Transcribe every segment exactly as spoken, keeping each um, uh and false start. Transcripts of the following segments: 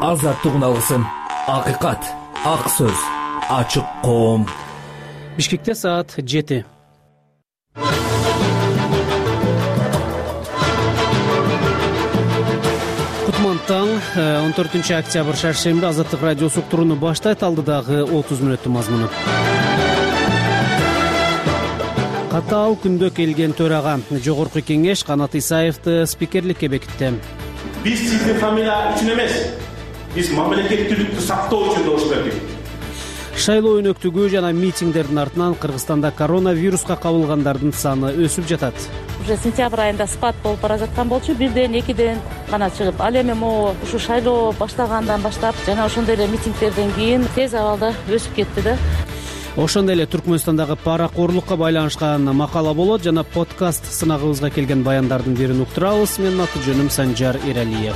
азаттыгын алсын. Акыйкат, ак сөз, ачык коом. Бишкекте саат жети. Кутман таң, он төртүнчү октябрь шаршемби Азаттык радиосу уктурууну баштайт. Алдыдагы отуз мүнөттүн мазмуну. Катаал күндө келген төрага жогорку кеңеш Канат Исаевди спикерликке бекитти. Биз сиздин фамилия үчүн эмес, биз мамлекеттүүлүктү сактоо үчүн добуш бердик. Шайлоо өнөктүгү жана митингдердин артынан Кыргызстанда коронавируска кабылгандардын саны өсүп жатат. Уже сентябрь айында спад болуп бара жаткан болчу, бирден экиден гана чыгып, ал эми могу ушу шайлоо баштагандан баштап жана ошондой эле митингдерден кийин тез абалда өсүп кетти да. Ошондой эле Түркмөнстандагы паракорлукка байланышкан макала болот жана подкаст сынагыбызга келген баяндардын бирин уктурабыз. Менин аты жөнүм Санжар Иралиев.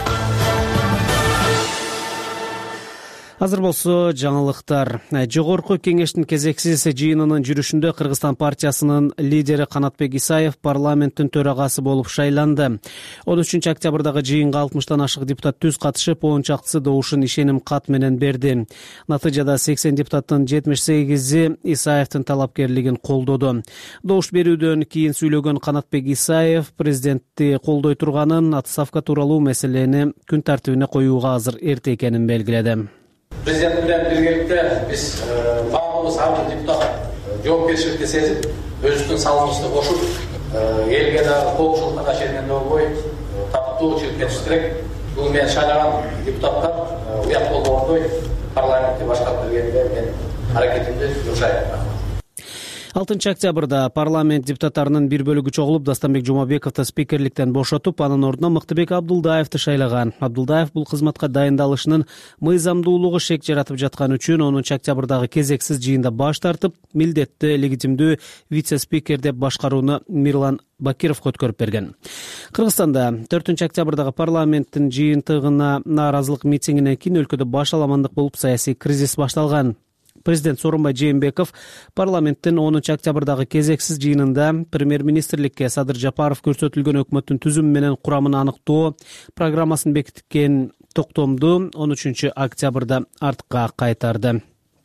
Азыр болсо жаңылыктар. Жогорку кеңештин кезексиз жыйынынын жүрүшүндө Кыргызстан партиясынын лидери Канатбек Исаев парламенттин төрагасы болуп шайланды. он үчүнчү октябрдагы жыйынга алтымыштан ашык депутат түз катышып, он чактысы добушун ишеним кат менен берди. Натыйжада сексен депутаттын жетимиш сегизи Исаевдин талапкерлигин колдоду. Добуш берүүдөн кийин сүйлөгөн Канатбек Исаев президентти колдой турганын, отставка тууралуу маселени күн тартибине коюуга азыр эрте экенин белгиледи. Президент менен биргеликте биз баардыгыбыз ар бир депутат жоопкерчиликти сезип, өзүбүздүн салымыбызды кошуп, элге дагы коопчулукка да шененден болбой татыктуу чиркетиш керек. Бул мен шайлаган депутаттар уят болгондой парламентти башкарып бергенде мен аракетимди жумшайм. алтынчы октябрда парламент депутаттарынын бир бөлүгү чогулуп Дастанбек Жумабековду спикерликтен бошотуп, анын ордуна Мыктыбек Абдулдаевди шайлаган. Абдулдаев бул кызматка дайындалышынын мыйзамдуулугу шек жаратып жаткан үчүн онунчу октябрдагы кезексиз жыйында баш тартып, милдетти легитимдүү вице-спикер деп башкарууну Мирлан Бакировго өткөрүп берген. Кыргызстанда төртүнчү октябрдагы парламенттин жыйынтыгына нааразылык митингинен кийин өлкөдө баш аламандык болуп саясий кризис башталган. Президент Сооронбай Жээнбеков парламенттин онунчу октябрдагы кезексиз жыйынында премьер-министрликке Садыр Жапаров көрсөтүлгөн өкмөттүн түзүмү менен курамын аныктоо программасын бекиткен токтомду он үчүнчү октябрда артка кайтарды.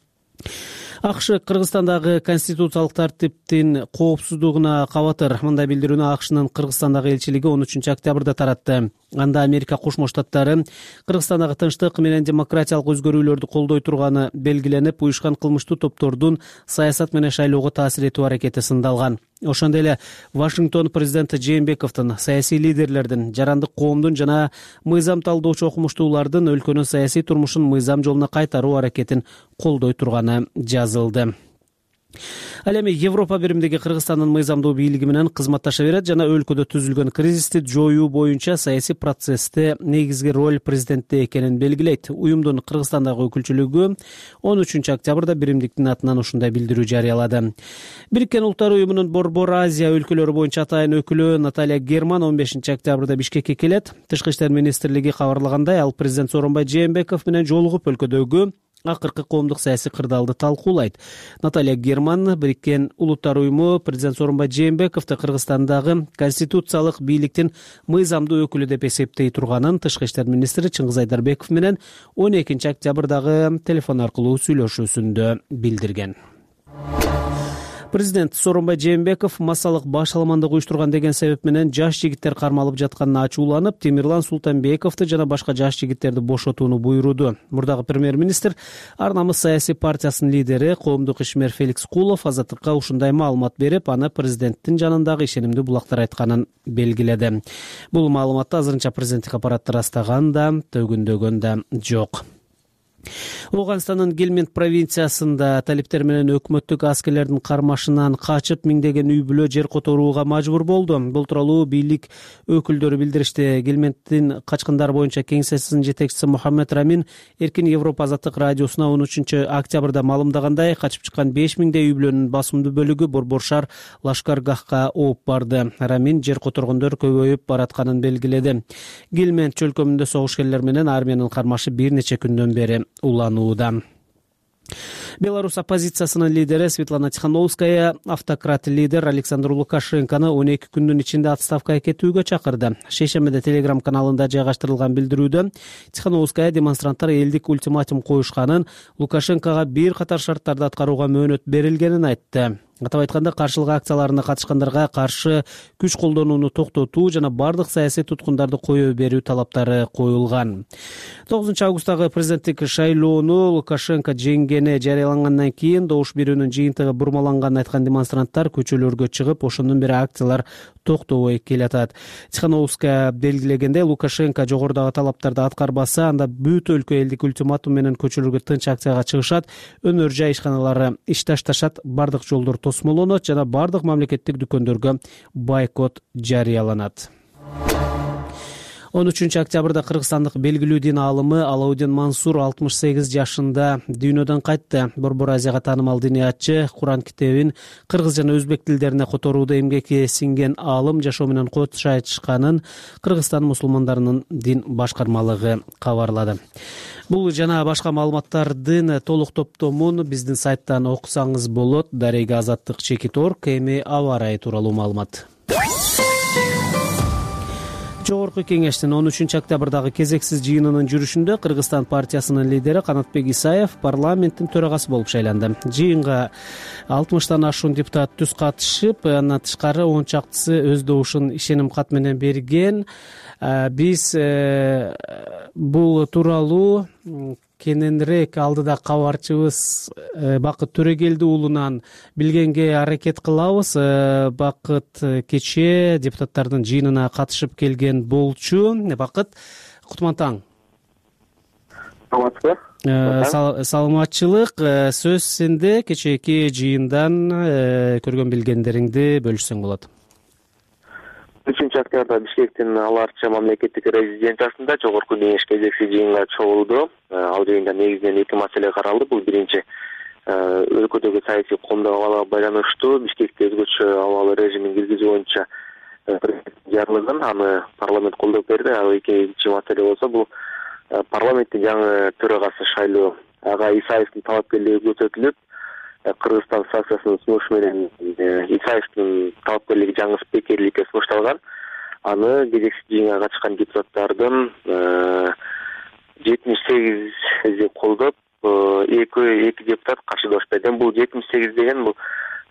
АКШ Кыргызстандагы конституциялык тартиптин коопсуздугуна кабатыр. Мындай билдирүүнү АКШнын Кыргызстандагы элчилиги он үчүнчү октябрда таратты. Анда Америка Кошмо Штаттары Кыргызстандагы тынчтык менен демократиялык өзгөрүүлөрдү колдой турганы белгиленип, уюшкан кылмыштуу топтордун саясат менен шайлоого таасир этүү аракети сындалган. Ошондой эле Вашингтон президенти Жээнбековдун, саясий лидерлердин, жарандык коомдун жана мыйзам талдоочу окумуштуулардын өлкөнүн саясий турмушун мыйзам жолуна кайтаруу аракетин колдой турганы жазылды. Ал эми Европа биримдиги Кыргызстандын мыйзамдуу бийлиги менен кызматташа берет жана өлкөдө түзүлгөн кризисти жоюу боюнча саясий процессте негизги роль президентте экенин белгилейт. Уюмдун Кыргызстандагы өкүлчүлүгү он үчүнчү октябрда биримдиктин атынан ушундай билдирүү жарыялады. Бириккен Улуттар уюмунун Борбор Азия өлкөлөрү боюнча атайын өкүлү Наталья Герман он бешинчи октябрда Бишкекке келет. Тышкы иштер министрлиги кабарлагандай, ал президент Сооронбай Жээнбеков менен жолугуп өлкөдөгү акыркы коомдук саясий кырдаалды талкуулайт. Наталья Герман Бириккен Улуттар уюму президент Сооронбай Жээнбековду Кыргызстандагы конституциялык бийликтин мыйзамдуу өкүлү деп эсептей турганын тышкы иштер министри Чыңгыз Айдарбеков менен он экинчи октябрдагы телефон аркылуу сүйлөшүүсүндө билдирген. Президент Сооронбай Жээнбеков массалык баш аламандык уюштурган деген себеп менен жаш жигиттер кармалып жатканына ачууланып, Темирлан Султанбековду жана башка жаш жигиттерди бошотууну буйруду. Мурдагы премьер-министр Ар намыс саясий партиясынын лидери, коомдук ишмер Феликс Кулов Азаттыкка ушундай маалымат берип, аны президенттин жанындагы ишенимдүү булактар айтканын белгиледи. Бул маалыматты азырынча президенттик аппарат ырастаган да, төгүндөгөн да жок. Ооганстандын Гельманд провинциясында талиптер менен өкмөттүк аскерлердин кармашынан качып миңдеген үй бүлө жер которууга мажбур болду. Бул тууралуу бийлик өкүлдөрү билдиришти. Гельманддин качкындар боюнча кеңсесинин жетекчиси Мухаммед Рамин Эркин Европа азаттык радиосуна он үчүнчү октябрда маалымдагандай, качып чыккан беш миңдей үй бүлөнүн басымдуу бөлүгү Борборшаар Лашкаргахка ооп барды. Рамин жер которгондор көбөйүп баратканын белгиледи. Гельманд чөлкөмүндө согушкерлер менен армиянын кармашы бир нече күндөн бери уланууда. Беларусь оппозициясынын лидери Светлана Тихановская автократ лидер Александр Лукашенкону он эки күндүн ичинде отставкага кетүүгө чакырды. Шейшембиде Телеграм каналында жайгаштырылган билдирүүдө Тихановская демонстранттар элдик ультиматум коюшканын, Лукашенкого бир катар шарттарды аткарууга мөөнөт берилгенин айтты. Атап айтканда, каршылык акцияларына катышкандарга каршы күч колдонууну токтотуу жана бардык саясий туткундарды коюу берүү талаптары коюлган. тогузунчу августтагы президенттик шайлоону Лукашенко жеңгени жарыялангандан кийин добуш берүүнүн жыйынтыгы бурмаланганын айткан демонстранттар көчөлөргө чыгып, ошондон бери акциялар токтобой келатат. Тихановская белгилегендей, Лукашенко жогорудагы талаптарды аткарбаса, анда бүт өлкө элдик ультиматум менен көчөлөргө тынч акцияга чыгышат, өнөр жай ишканалары иш ташташат, бардык жолдор тосмолонот жана бардык мамлекеттик дүкөндөргө бойкот жарыяланат. он үчүнчү октябрда кыргызстандык белгилүү дин аалымы Алаудин Мансур алтымыш сегиз жашында дүйнөдөн кайтты. Борбор Азияга таанымал диниятчы Куран китебин кыргыз жана өзбек тилдерине которууда эмгекке сиңген аалым жашоо менен кош айтышканын Кыргызстан мусулмандарынын дин башкармалыгы кабарлады. Бул жана башка маалыматтардын толук топтомун биздин сайттан окусаңыз болот. Дарега Азаттык чекит точка орг. Эми аба ырайы тууралуу маалымат. Жогорку кеңештин он үчүнчү октябрдагы кезексиз жыйынынын жүрүшүндө Кыргызстан партиясынын лидери Канатбек Исаев парламенттин төрагасы болуп шайланды. Жыйынга алтымыштан ашуун депутат түз катышып, андан тышкары он чактысы өз добушун ишеним кат менен берген. Биз бул тууралуу кененирээк алдыда кабарчыбыз Бакыт Төрөгелди уулунан билгенге аракет кылабыз. Бакыт кечээ депутаттардын жыйынына катышып келген болчу. Бакыт, кутман таң. Саламатчылык. Сөз сенде. Кечээки жыйындан көргөн билгендериңди бөлүшсөң болот. үчүнчү октябрда Бишкектин Аларча мамлекеттик резиденциясында жогорку кеңеш кезекси жыйынга чогулду. Ал жыйында негизинен эки маселе каралды. Бул биринчи, өлкөдөгү саясий коомдогуга байланыштуу Бишкекте өзгөчө абал режимин киргизүү боюнча жарлыгын аны парламент колдоп берди. Ал экинчи маселе болсо, бул парламенттин жаңы төрагасы шайлоо. Ага Исаевдин талапкерлиги көрсөтүлүп, Кыргызстан фракциясынын сунушу менен Исаевдин талапкерлиги жаңы спикерликке сунушталган. Аны кезекси жыйынга катышкан депутаттардын жетимиш сегизи колдоп, эки эки депутат каршылаш берген. Бул жетимиш сегиз деген бул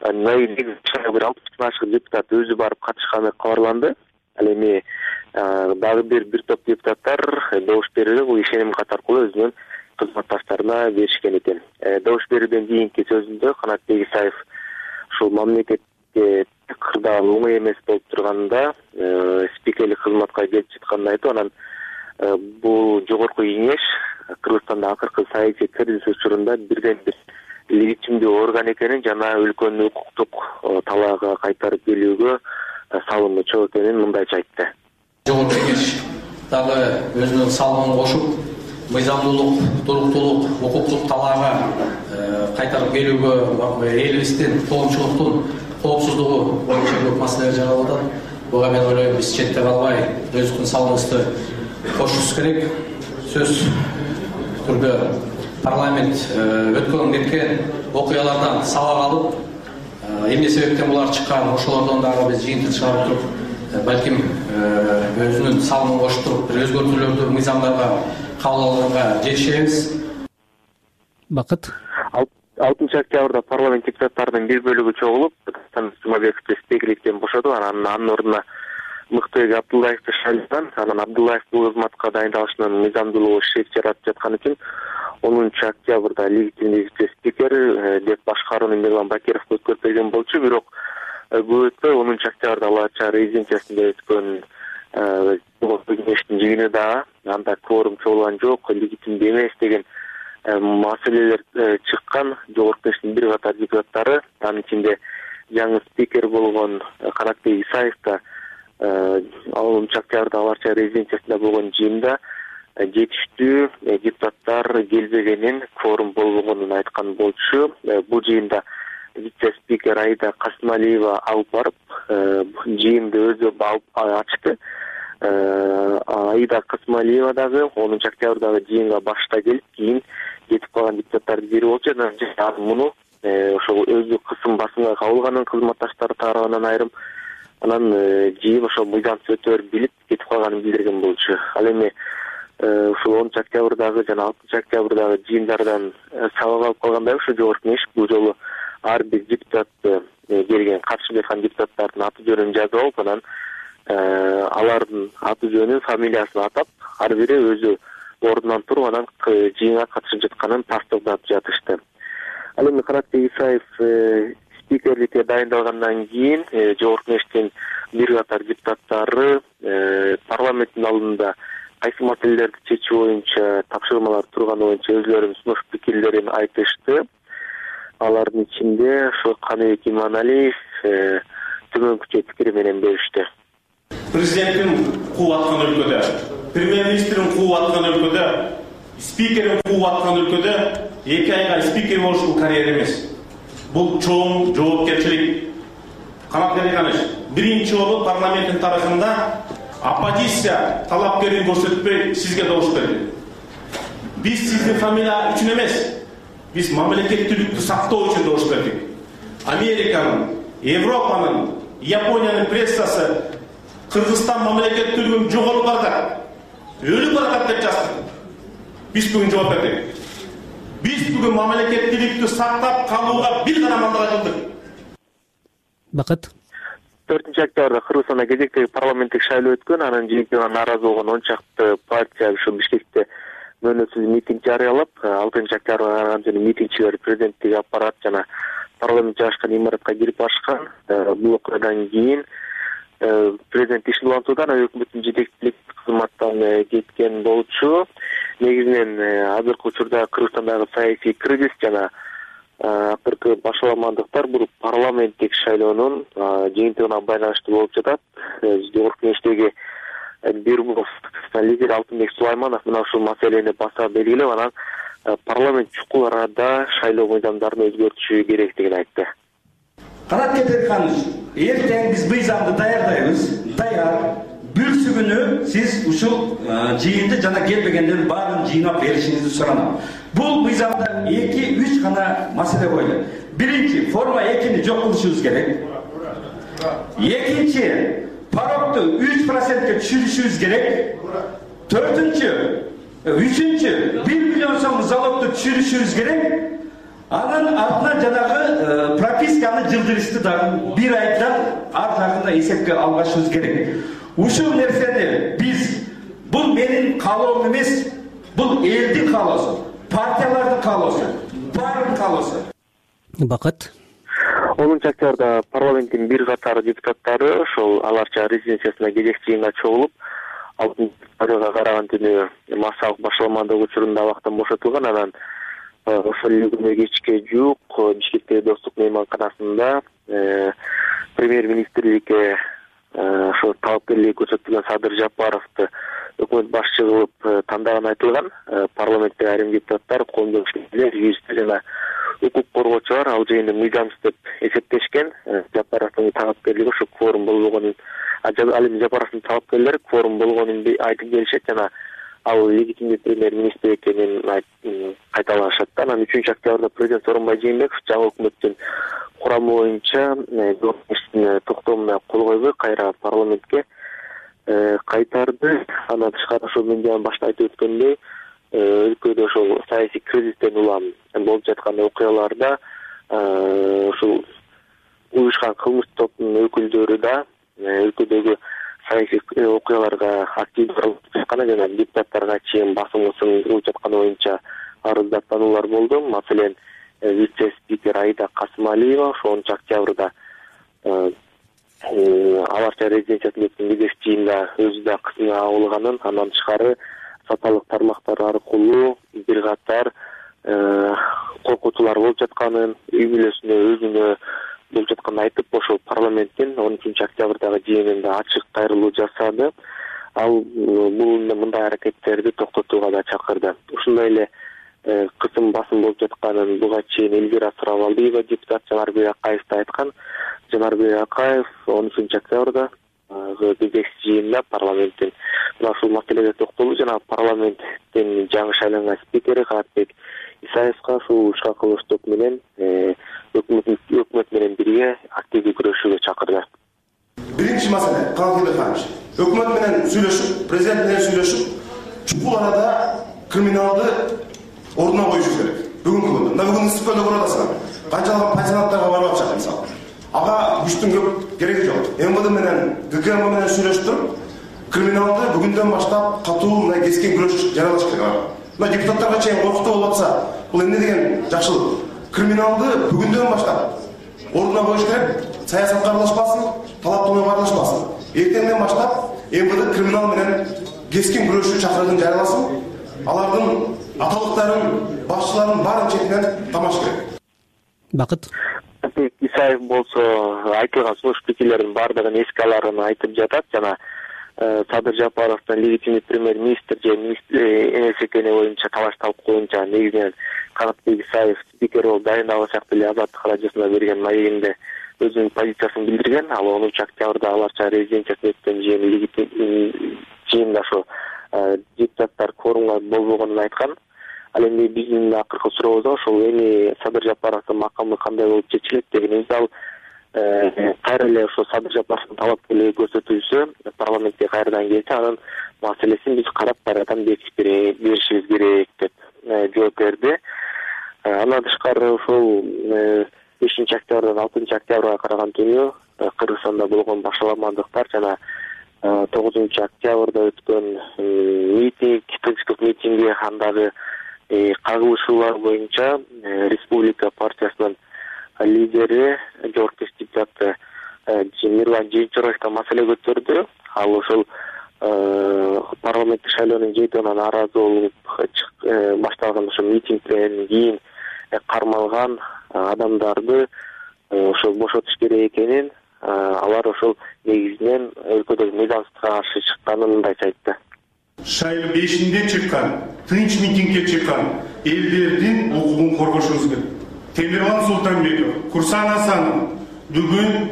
бир алтымыштан ашык депутат өзү барып катышканы кабарланды. Ал эми дагы бир бир топ депутаттар добуш берилип, бул ишеним кат аркылуу өзүнүн кызматташтарына беришкен экен. Добуш берүүдөн кийинки сөзүндө Канатбек Исаев ушул мамлекетке кырдаал оңой эмес болуп турганда спикерлик кызматка келип жатканын айтып, анан бул жогорку кеңеш Кыргызстанда акыркы саясий кризис учурунда бирден бир легитимдүү орган экенин жана өлкөнү укуктук талаага кайтарып келүүгө салымы чоң экенин мындайча айтты. Жогорку кеңеш дагы өзүнүн салымын кошуп, мыйзамдуулук, туруктуулук, укуктук талаага кайтарып келүүгө элибиздин коомчулуктун коопсуздугу боюнча көп маселелер жаралып атат. Буга мен ойлойм, биз четте калбай өзүбүздүн салымыбызды кошушубуз керек. Сөз түрдө парламент өткөн кеткен окуялардан сабак алып, эмне себептен булар чыккан, ошолордон дагы биз жыйынтык чыгарып туруп, балким өзүнүн салымын кошуп туруп, бир өзгөртүүлөрдү мыйзамдарга кабыл алганга жетишебиз. Бакыт. алтымыш октябрда парламент депутаттарынын бир бөлүгү чогулуп, Жумабековду спикерликтен бошоду. Анан анын ордуна Мыктыбек Абдуллаевди шайлаган. Анан Абдуллаев бул кызматка дайындалышынын мыйзамдуулугу шек жаратып жаткан үчүн онунчу октябрда легитимдүү спикер деп башкарууну Мирлан Бакировго өткөрүп берген болчу. Бирок көп өтпөй онунчу октябрда Аларча резиденциясында өткөн кеңештин жыйыны дагы анда кворум чогулган жок, легитимдүү эмес деген маселелер чыккан. Жогорку кеңештин бир катар депутаттары, анын ичинде жаңы спикер болгон Канатбек Исаев да онунчу октябрда Аларча резиденциясында болгон жыйында жетиштүү депутаттар келбегенин, кворум болбогонун айткан болчу. Бул жыйында вице-спикер Аида Касымалиева алып барып, жыйынды өзү алып ачты. Аида Касымалиева дагы онунчу октябрдагы жыйынга башта келип, кийин кетип калган депутаттардын бири болчу. Анан муну ошол өзү кысым басымга кабылганын кызматташтары тарабынан айрым анан жыйын ошол мыйзамсыз өтөөрүн билип кетип калганын билдирген болчу. Ал эми ушул онунчу октябрдагы жана алтынчы октябрдагы жыйындардан сабак алып калгандай ушу жогорку кеңеш бул жолу ар бир депутатты келген катышып жаткан депутаттардын аты жөнүн жазып алып, анан алардын аты жөнүн, фамилиясын атап, ар бири өзү ордунан туруп анан жыйынга катышып жатканын тастыктап жатышты. Ал эми Канатбек Исаев спикерликке дайындалгандан кийин жогорку кеңештин бир катар депутаттары парламенттин алдында кайсы маселелерди чечүү боюнча тапшырмалар турганы боюнча өзлөрүнүн сунуш пикирлерин айтышты. Алардын ичинде ошо Каныбек Иманалиев төмөнкүчө пикири менен бөлүштү. Президенттин кууп аткан өлкөдө, премьер-министрин кууп аткан өлкөдө, спикерин кууп аткан өлкөдө эки айга спикер болуш бул карьера эмес. Бул чоң жоопкерчилик. Канат Ерканович, биринчи жолу парламенттин тарыхында оппозиция талапкерин көрсөтпөй сизге добуш берди. Биз сиздин фамилия үчүн эмес, биз мамлекеттүүлүктү сактоо үчүн добуш бердик. Американын, Европанын, Япониянын прессасы Кыргызстан мамлекеттүүлүгүн жоголуп барат, өлүп барат деп жазды. Биз бүгүн жооп бердик. Биз бүгүн мамлекеттүүлүктү сактап калууга бир гана мандат кылдык. Бакыт. төртүнчү октябрда Кыргызстанда кезектеги парламенттик шайлоо өткөн. Анын жыйынтыгына нааразы болгон он чакты партия ушу Бишкекте мөөнөтсүз митинг жарыялап, алтынчы октябрга караган жана митингчилер президенттик аппарат жана парламент жашкан имаратка кирип барышкан. Бул окуядан кийин президент ишин улантуудан өкмөттүн жетекчилик кызматтан кеткен болчу. Негизинен азыркы учурда Кыргызстандагы саясий кризис жана акыркы башаламандыктар бул парламенттик шайлоонун жыйынтыгына байланыштуу болуп жатат. Жогорку кеңештеги Бирмов лидер Алтынбек Сулайманов мына ушул маселени баса белгилеп, анан парламент чукул арада шайлоо мыйзамдарын өзгөртүшү керектигин айтты. Канатбек Ерканович, эртең биз мыйзамды даярдайбыз. Даяр. Бүрсү күнү сиз ушул жыйынды жана келбегендердин баарын жыйнап беришиңизди суранам. Бул мыйзамда эки үч гана маселе коюлат. Биринчи, форма экини жок кылышыбыз керек. Экинчи, порогду үч процентке түшүрүшүбүз керек. Төртүнчү, үчүнчү, бир миллион сом залогду түшүрүшүбүз керек. Анын артынан жанагы прописканы жылдырышты дагы бир айдан ар жагында эсепке албашыбыз керек. Ушул нерсени биз, бул менин каалоом эмес, бул элдин каалоосу, партиялардын каалоосу, баардын каалоосу. Бакыт. онунчу октябрда парламенттин бир катар депутаттары ошол Аларча резиденциясына кезекчи жыйынга чогулуп, алтынчы октябрга караган түнү массалык башаламандык учурунда абактан бошотулган. Анан ошол күнү кечке жуук Бишкектеги Достук мейманканасында премьер-министрликке ошо талапкерлик көрсөтүлгөн Садыр Жапаровду өкмөт башчы кылып тандаганы айтылган. Парламенттеги айрым депутаттар, коомдук ишмерлер, юристтер жана укук коргоочулар ал жыйынды мыйзамсыз деп эсептешкен. Жапаровдун талапкерлиги ошо кворум болбогонун, ал эми Жапаровдун талапкерлери кворум болгонун айтып келишет жана ал легитимдүү премьер-министр экенин кайталашат. Анан үчүнчү октябрда президент Сооронбай Жээнбеков жаңы өкмөттүн курамы боюнча токтоо менен кол койбой кайра парламентке кайтарды. Андан тышкары ошол мен жана башта айтып өткөндөй, өлкөдө ошол саясий кризистен улам болуп жаткан окуяларда ушул уюшкан кылмыштык топтун өкүлдөрү да өлкөдөгү саясий окуяларга активдүү аралашып жатканы жана депутаттарга чейин басымы сыңдырылып жатканы боюнча арыздаттануулар болду. Маселен, вице-спикер Аида Касымалиева ошо онунчу октябрда Аларча резиденциясында өткөн кезекчи жыйында өзү да кысымга кабылганын, андан тышкары сапалык тармактар аркылуу бир катар коркутуулар болуп жатканын, үй бүлөсүнө, өзүнө болуп жатканын айтып, ошол парламенттин онунчу октябрдагы жыйынында ачык кайрылуу жасады. Ал бул мындай аракеттерди токтотууга да чакырды. Ушундай эле кысым басым болуп жатканын буга чейин Элвира Сырабалдиева депутат Жанарбек Акаев да айткан. Жанарбек Акаев онунчу октябрда кезекчи жыйында парламенттин мына ушул маселеге токтолду жана парламенттин жаңы шайланган спикери Канатбек Исаевска ушул ишка кылыштык менен өкмөт менен бирге активдүү күрөшүүгө чакырды. Биринчи маселе Канат Эдоханович, өкмөт менен сүйлөшүп, президент менен сүйлөшүп, чукул арада криминалды ордуна коюш керек. Бүгүнкү күндө, мына бүгүн ысык көлдө көрүп атасыңар. Канчалык пансионаттарга барып атышат мисалы. Ага күчтүн көп кереги жок. МВД менен ГКМ менен сүйлөшүп туруп, криминалды бүгүндөн баштап катуу мына кескен күрөш жаралыш керек. Мына депутаттарга чейин коркутуу болуп атса, бул эмне деген жакшылык? Криминалды бүгүндөн баштап ордуна коюш керек. Саясатка аралашпасын, талаптууга аралашпасын. Эртеңден баштап МВД криминал менен кескен күрөшүү чакырыгын жарыяласын. Алардын аталыктарын, башчыларын баарын четинен тамаш керек. Бакыт Исаев болсо айтылган сунуш пикирлердин баардыгын эске аларын айтып жатат жана Садыр Жапаровдун легитимдүү премьер-министр же энес экени боюнча талашталып коюнча негизинен Канатбек Исаев спикер болуп дайындалышак деле Азаттык радиосуна берген маегинде өзүнүн позициясын билдирген. Ал онунчу октябрда аларча резиденциясында өткөн жыйында ошо депутаттар кворумга болбогонун айткан. Ал эми биздин акыркы сурообуз ошол эми Садыр Жапаровдун макамы кандай болуп чечилет дегенибизде ал кайра эле ошо Садыр Жапаровдун талап көрсөтүүсү парламентке кайрадан келсе анын маселесин биз карап кайрадан бекитип беришибиз керек деп жооп берди. Андан тышкары ошол бешинчи октябрдан алтынчы октябрга караган түнү Кыргызстанда болгон башаламандыктар жана тогузунчу октябрда өткөн митинг, тынчтык митинги андагы кагылышуулар боюнча Республика партиясынын лидери жогорку депутаты Мирлан Жыйынчороев да маселе көтөрдү. Ал ошол парламенттик шайлоонун жыйынтыгына нааразы болуп башталган ошо митингден кийин кармалган адамдарды ошол бошотуш керек экенин, алар ошол негизинен өлкөдөгү мыйзамсыздыкка каршы чыкканын мындайча айтты. Шайлоо бешинде чыккан, тынч митингге чыккан элдердин укугун коргошубуз керек. Темирлан Султанбеков, Курсан Асанов бүгүн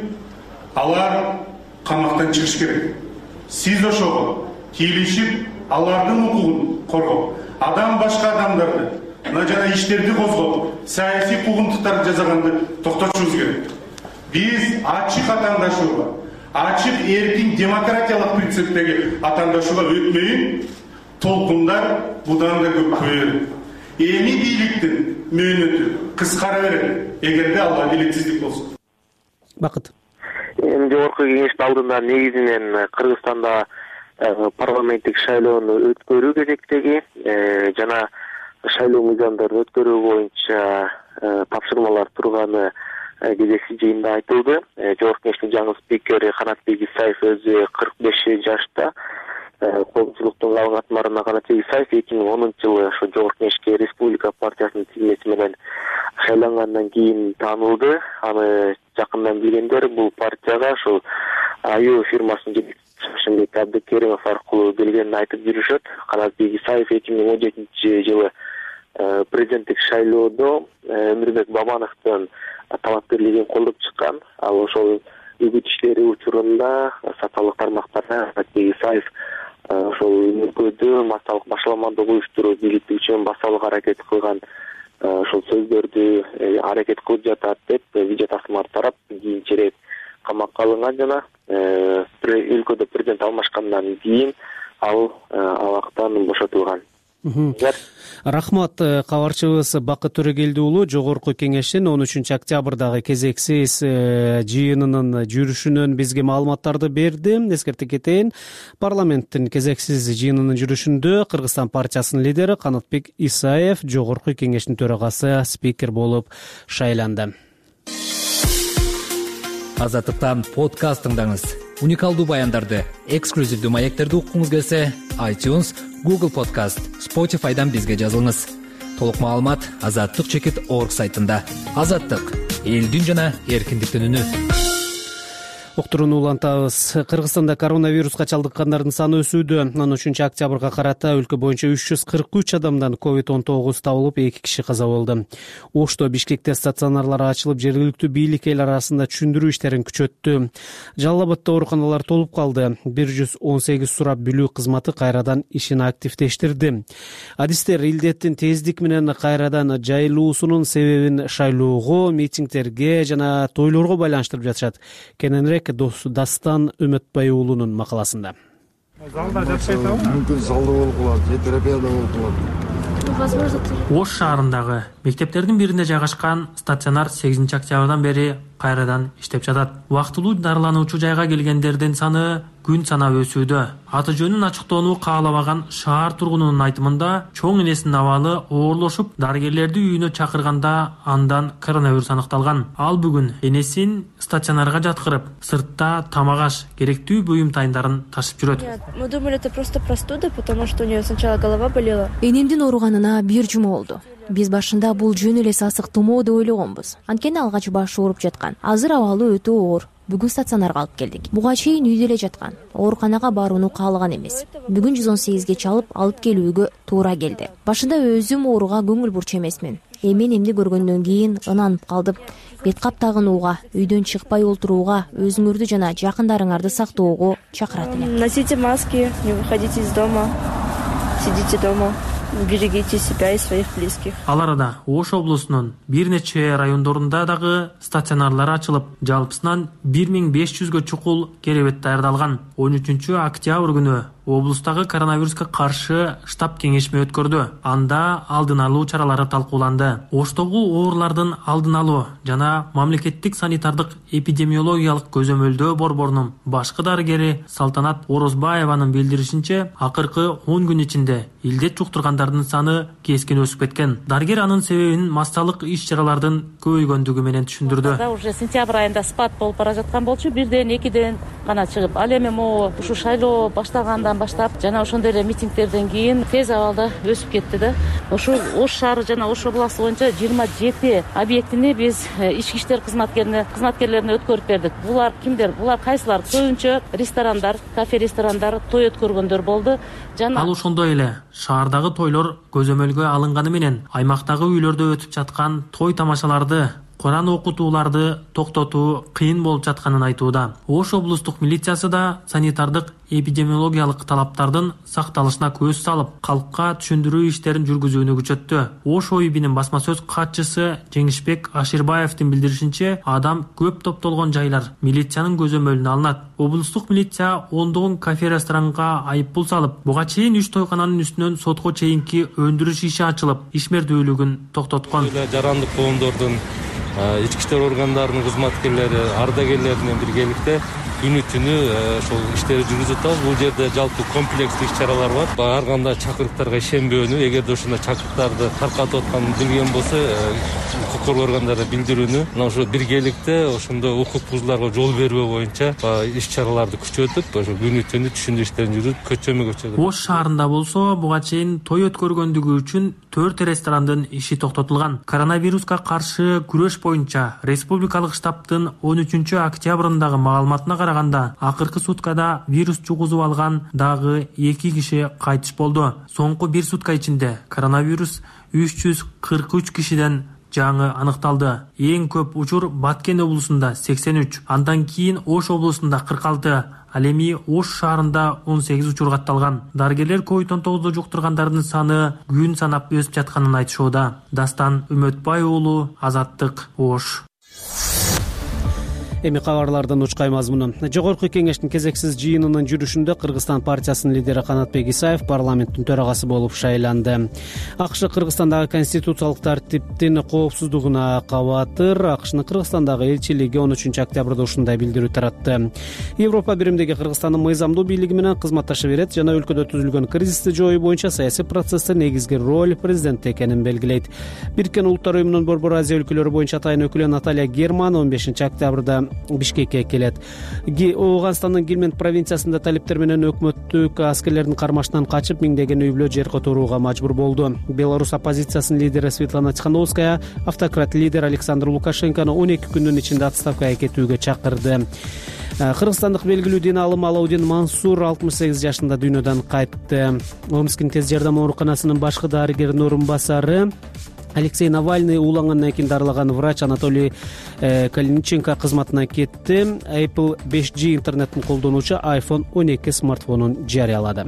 алар камактан чыгыш керек. Сиз ошого кийлишип, алардын укугун коргоп, адам башка адамдарды, мына жана иштерди козгоп, саясий куугунтуктарды жасаганды токтотушубуз керек. Биз ачык атаандашууга, ачык эркин демократиялык принциптеги атаандашууга өтмөйүн толкундар будан да көп көбөйөт. Эми бийликтин мөөнөтү кыскара берет, эгерде алга билетсиздик болсо. Бакыт Эми жогорку кеңештин алдында негизинен Кыргызстанда парламенттик шайлоону өткөрүү кезектеги жана шайлоо мыйзамдарын өткөрүү боюнча тапшырмалар турганы кезекси жыйында айтылды. Жогорку кеңештин жаңы спикери Канатбек Исаев өзү кырк беш жашта. Коомчулуктун калган катмарына Канатбек Исаев эки миң онунчу жылы ошо жогорку кеңешке Республика партиясынын тизмеси менен шайлангандан кийин таанылды. Аны жакындан билгендер бул партияга ошол Аю фирмасынын жетекчиси Абдыкеримов аркылуу келгенин айтып жүрүшөт. Канатбек Исаев эки миң он жетинчи жылы президенттик шайлоодо Өмүрбек Бабановдун талапкерлигин колдоп чыккан. Ал ошол үгүт иштери учурунда социалдык тармактарда Канатбек Исаев ошол өлкөдө массалык башаламандык уюштуруу бийликтик үчүн басалык аракет кылган ошол сөздөрдү аракет кылып жатат деп видео тасмалар тарап кийинчерээк камакка алынган жана өлкөдө президент алмашкандан кийин ал абактан бошотулган. Рахмат. Кабарчыбыз Бакыт Төрөгелди уулу жогорку кеңештин он үчүнчү октябрдагы кезексиз жыйынынын жүрүшүнөн бизге маалыматтарды берди. Эскерте кетейин, парламенттин кезексиз жыйынынын жүрүшүндө Кыргызстан партиясынын лидери Канатбек Исаев жогорку кеңештин төрагасы спикер болуп шайланды. Азаттыктан подкаст тыңдаңыз. Уникалдуу баяндарды, эксклюзивдүү маектерди уккуңуз келсе, iTunes, Google Podcast, Spotify'дан бизге жазылыңыз. Толук маалымат азаттык чекит орг сайтында. Азаттык — элдин жана эркиндиктин үнү. уктурууну улантабыз. Кыргызстанда коронавируска чалдыккандардын саны өсүүдө. он үчүнчү октябрга карата өлкө боюнча үч жүз кырк үч адамдан ковид он тогуз табылып, эки киши каза болду. Ошто, Бишкекте стационарлар ачылып, жергиликтүү бийлик эл арасында түшүндүрүү иштерин күчөттү. Жалал Абадта ооруканалар толуп калды. бир жүз он сегиз сурап билүү кызматы кайрадан ишин активдештирди. Адистер илдеттин тездик менен кайрадан жайылуусунун себебин шайлоого, митингтерге жана тойлорго байланыштырып жатышат. Кененирээк Дастан Үмөтбай уулунун макаласында. Залда жатпай атабы? Мүмкүн залда болуп калат, же терапияда болуп калат. Ош шаарындагы мектептердин биринде жайгашкан стационар сегизинчи октябрдан бери кайрадан иштеп жатат. Убактылуу дарылануучу жайга келгендердин саны күн санап өсүүдө. Аты жөнүн ачыктоону каалабаган шаар тургунунун айтымында, чоң энесинин абалы оорлошуп, дарыгерлерди үйүнө чакырганда андан коронавирус аныкталган. Ал бүгүн энесин стационарга жаткырып, сыртта тамак аш, керектүү буюм тайындарын ташып жүрөт. Мы думали, это просто простуда, потому что у нее сначала голова болела. Энемдин ооруганына бир жума болду. Биз башында бул жөн эле сасык тумоо деп ойлогонбуз. Анткени алгач башы ооруп жаткан. Азыр абалы өтө оор. Бүгүн стационарга алып келдик. Буга чейин үйдө эле жаткан. Ооруканага барууну каалаган эмес. Бүгүн жүз он сегизге чалып алып келүүгө туура келди. Башында өзүм ооруга көңүл бурчу эмесмин. Эми эмди көргөндөн кийин ынанып калдым. Бет кап тагынууга, үйдөн чыкпай олтурууга, өзүңөрдү жана жакындарыңарды сактоого чакырат элем. Носите маски, не выходите из дома, сидите дома. Берегите себя и своих близких. Ал арада Ош облусунун бир нече райондорунда дагы стационарлар ачылып, жалпысынан бир миң беш жүзгө чукул керебет даярдалган. он үчүнчү октябрь күнү облустагы коронавируска каршы штаб кеңешме өткөрдү. Анда алдын алуу чаралары талкууланды. Оштогу оорулардын алдын алуу жана мамлекеттик санитардык эпидемиологиялык көзөмөлдөө борборунун башкы дарыгери Салтанат Орозбаеванын билдиришинче, акыркы он күн ичинде илдет жуктургандардын саны кескин өсүп кеткен. Дарыгер анын себебин массалык иш-чаралардын көбөйгөндүгү менен түшүндүрдү. Уже сентябрь айында спад болуп бара жаткан болчу, бирден экиден гана чыгып, ал эми могу ушу шайлоо баштаганда баштап жана ошондой эле митингтерден кийин тез абалда өсүп кетти да. Ошол Ош шаары жана Ош областы боюнча жыйырма жети объектини биз ички иштер кызматкерине кызматкерлерине өткөрүп бердик. Булар кимдер? Булар кайсылар? Көбүнчө ресторандар, кафе ресторандар, той өткөргөндөр болду. Жана ал ошондой эле шаардагы тойлор көзөмөлгө алынганы менен аймактагы үйлөрдө өтүп жаткан той тамашаларды, Куран окутууларды токтотуу кыйын болуп жатканын айтууда. Ош облустук милициясы да санитардык эпидемиологиялык талаптардын сакталышына көз салып, калкка түшүндүрүү иштерин жүргүзүүнү күчөттү. Ош ОИБинин басма сөз катчысы Жеңишбек Аширбаевдин билдиришинче, адам көп топтолгон жайлар милициянын көзөмөлүнө алынат. Облустук милиция ондогон кафе-ресторанга айыппул салып, буга чейин үч тойкананын үстүнөн сотко чейинки өндүрүш иши ачылып, ишмердүүлүгүн токтоткон. Жарандык коомдордун ички иштер органдарынын кызматкерлери, ардагерлери менен биргеликте күнү түнү ошол иштерди жүргүзүп атабыз. Бул жерде жалпы комплекстик иш-чаралар бар. Ар кандай чакырыктарга ишенбөөнү, эгерде ошондой чакырыктарды таркатып атканын билген болсо, укук коргоо органдарына билдирүүнү, мына ошо биргеликте ошондой укук бузууларга жол бербөө боюнча иш-чараларды күчөтүп, ошо күнү түнү түшүндүрүү иштерин жүргүзүп, көчөмө көчөдө. Ош шаарында болсо, буга чейин той өткөргөндүгү үчүн төрт ресторандын иши токтотулган. Коронавируска каршы күрөш боюнча республикалык штабтын он үчүнчү октябрындагы маалыматына караганда, акыркы суткада вирус жугузуп алган дагы эки киши кайтыш болду. Соңку бир сутка ичинде коронавирус үч жүз кырк үч кишиден жаңы аныкталды. Эң көп учур Баткен облусунда сексен үч, андан кийин Ош облусунда кырк алты, ал эми Ош шаарында он сегиз учур катталган. Дарыгерлер ковид он тогузду жуктургандардын саны күн санап өсүп жатканын айтышууда. Дастан Үмөтбай уулу, Азаттык, Ош. Эми кабарлардын учкай мазмуну. Жогорку кеңештин кезексиз жыйынынын жүрүшүндө Кыргызстан партиясынын лидери Канатбек Исаев парламенттин төрагасы болуп шайланды. АКШ Кыргызстандагы конституциялык тартиптин коопсуздугуна кабатыр. АКШнын Кыргызстандагы элчилиги он үчүнчү октябрда ушундай билдирүү таратты. Европа биримдиги Кыргызстандын мыйзамдуу бийлиги менен кызматташа берет жана өлкөдө түзүлгөн кризисти жоюу боюнча саясий процессте негизги роль президентте экенин белгилейт. Бириккен Улуттар уюмунун Борбор Азия өлкөлөрү боюнча атайын өкүлү Наталья Герман он бешинчи октябрда Бишкекке келет. Ооганстандын Гилмент провинциясында талиптер менен өкмөттүк аскерлердин кармашынан качып миңдеген үй бүлө жер которууга мажбур болду. Беларусь оппозициясынын лидери Светлана Тихановская автократ лидер Александр Лукашенкону он эки күндүн ичинде отставкага кетүүгө чакырды. Кыргызстандык белгилүү дин алымы Алаудин Мансур алтымыш сегиз жашында дүйнөдөн кайтты. Омскин тез жардам ооруканасынын башкы дарыгеринин орун басары Алексей Навальный уулангандан кийин дарылаган врач Анатолий Калиниченко кызматына кетти. Apple беш джи интернетин колдонуучу айфон он эки смартфонун жарыялады.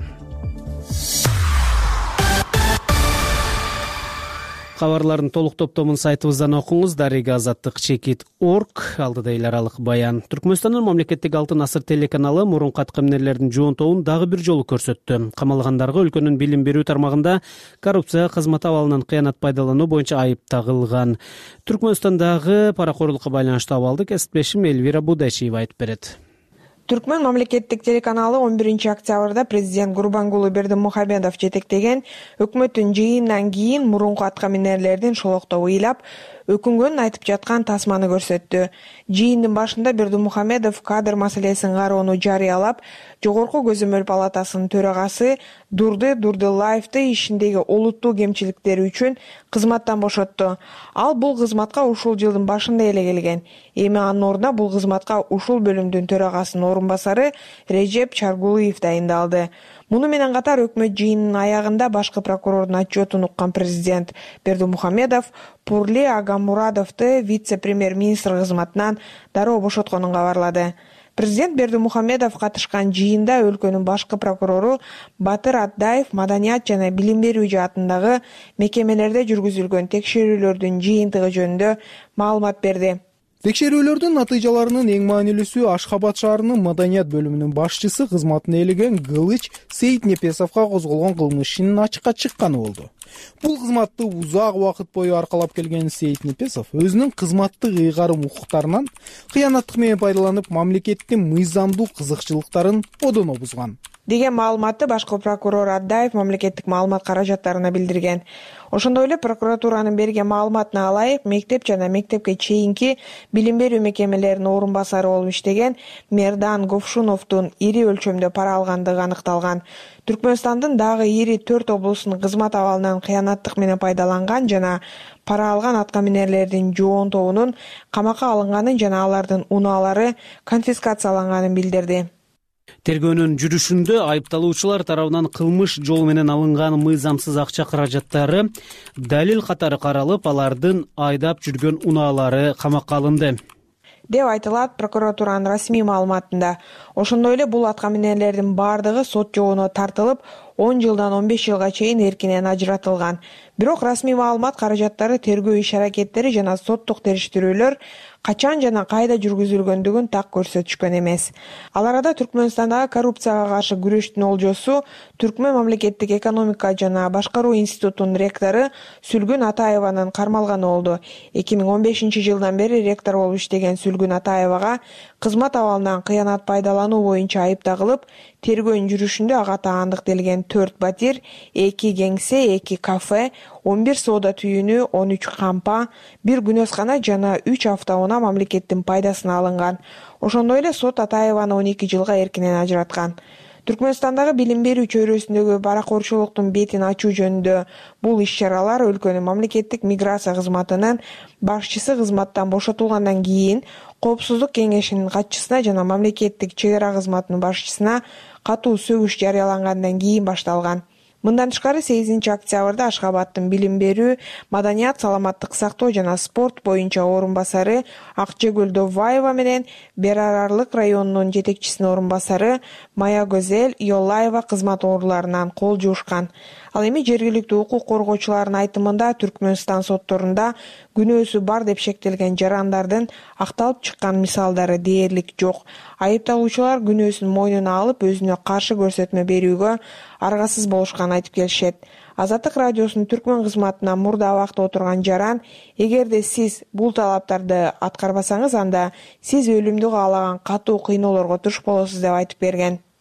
Кабарлардын толук топтомун сайтыбыздан окуңуз. Дарыга азаттык чекит орг. Алдыда эл аралык баян. Түркмөнстандын мамлекеттик алтын асыр телеканалы мурунку аткаминерлердин жоонтообун дагы бир жолу көрсөттү. Камалгандарга өлкөнүн билим берүү тармагында коррупция, кызмат абалынан кыянат пайдалануу боюнча айып тагылган. Түркмөнстандагы паракорлукка байланыштуу абалды кесиптешим Эльвира Будачиева айтып берет. Түркмөн мамлекеттик телеканалы он биринчи октябрда президент Гурбангулы Бердимухамедов жетектеген өкмөттүн жыйынынан кийин мурунку аткаминерлердин шолоктоо ыйлап, өкүнгөнүн айтып жаткан тасманы көрсөттү. Жыйындын башында Бердимухамедов кадр маселесин кароону жарыялап, жогорку көзөмөл палатасынын төрагасы Дурды Дурдылаевди ишиндеги олуттуу кемчиликтери үчүн кызматтан бошотту. Ал бул кызматка ушул жылдын башында эле келген. Эми анын ордуна бул кызматка ушул бөлүмдүн төрагасынын орун басары Режеп Чаргулуев дайындалды. Муну менен катар өкмөт жыйынынын аягында башкы прокурордун отчетун уккан президент Бердимухамедов Пурли Агамурадовду вице-премьер-министр кызматынан дароо бошотконун кабарлады. Президент Бердимухамедов катышкан жыйында өлкөнүн башкы прокурору Батыр Атдаев маданият жана билим берүү жаатындагы мекемелерде жүргүзүлгөн текшерүүлөрдүн жыйынтыгы жөнүндө маалымат берди. Текшерүүлөрдүн натыйжаларынын эң маанилүүсү Ашхабад шаарынын маданият бөлүмүнүн башчысы кызматына ээлеген Кылыч Сейитнепесовго козголгон кылмыш ишинин ачыкка чыкканы болду. Бул кызматты узак убакыт бою аркалап келген Сейитнепесов өзүнүн кызматтык ыйгарым укуктарынан кыянаттык менен пайдаланып, мамлекеттин мыйзамдуу кызыкчылыктарын одоно бузган деген маалыматты башкы прокурор Атдаев мамлекеттик маалымат каражаттарына билдирген. Ошондой эле прокуратуранын берген маалыматына ылайык, мектеп жана мектепке чейинки билим берүү мекемелеринин орун басары болуп иштеген Мердан Говшуновдун ири өлчөмдө пара алгандыгы аныкталган. Түркмөнстандын дагы ири төрт облусунун кызмат абалынан кыянаттык менен пайдаланган жана пара алган аткаминерлердин жоонтобунун камакка алынганын жана алардын унаалары конфискацияланганын билдирди. Тергөөнүн жүрүшүндө айыпталуучулар тарабынан кылмыш жолу менен алынган мыйзамсыз акча каражаттары далил катары каралып, алардын айдап жүргөн унаалары камакка алынды деп айтылат прокуратуранын расмий маалыматында. Ошондой эле бул аткаминерлердин бардыгы сот жобуна тартылып, он жылдан он беш жылга чейин эркинен ажыратылган. Бирок расмий маалымат каражаттары, тергөө иш-аракеттери жана соттук териштирүүлөр качан жана кайда жүргүзүлгөндүгүн так көрсөтүшкөн эмес. Ал арада Түркмөнстандагы коррупцияга каршы күрөштүн олжосу Түркмөн мамлекеттик экономика жана башкаруу институтунун ректору Сүлгүн Атаеванын кармалганы болду. эки миң он бешинчи жылдан бери ректор болуп иштеген Сүлгүн Атаевага кызмат абалынан кыянат пайдалануу боюнча айып тагылып, тергөөнүн жүрүшүндө ага таандык делген төрт батир, эки кеңсе, эки кафе, он бир соода түйүнү, он үч кампа, бир күнөскана жана үч автоунаа мамлекеттин пайдасына алынган. Ошондой эле сот Атаеваны он эки жылга эркинен ажыраткан. Түркмөнстандагы билим берүү чөйрөсүндөгү паракорчулуктун бетин ачуу жөнүндө бул иш-чаралар өлкөнүн мамлекеттик миграция кызматынын башчысы кызматтан бошотулгандан кийин Коопсуздук кеңешинин катчысына жана мамлекеттик чек ара кызматынын башчысына катуу сөгүш жарыялангандан кийин башталган. Мындан тышкары сегизинчи октябрда Ашхабадтын билим берүү, маданият, саламаттык сактоо жана спорт боюнча орун басары Акчегүл Доваева менен Берарарлык районунун жетекчисинин орун басары Мая Гөзел Йоллаева кызмат орларынан кол жуушкан. Ал эми жергиликтүү укук коргоочулардын айтымында Түркмөнстан сотторунда күнөөсү бар деп шектелген жарандардын акталып чыккан мисалдары дээрлик жок. Айыпталуучулар күнөөсүн мойнуна алып, өзүнө каршы көрсөтмө берүүгө аргасыз болушканын айтып келишет. Азаттык радиосунун Түркмөн кызматына мурда абакта отурган жаран, эгерде сиз бул талаптарды аткарбасаңыз, анда сиз өлүмдү каалаган катуу кыйноолорго туш болосуз деп айтып берген.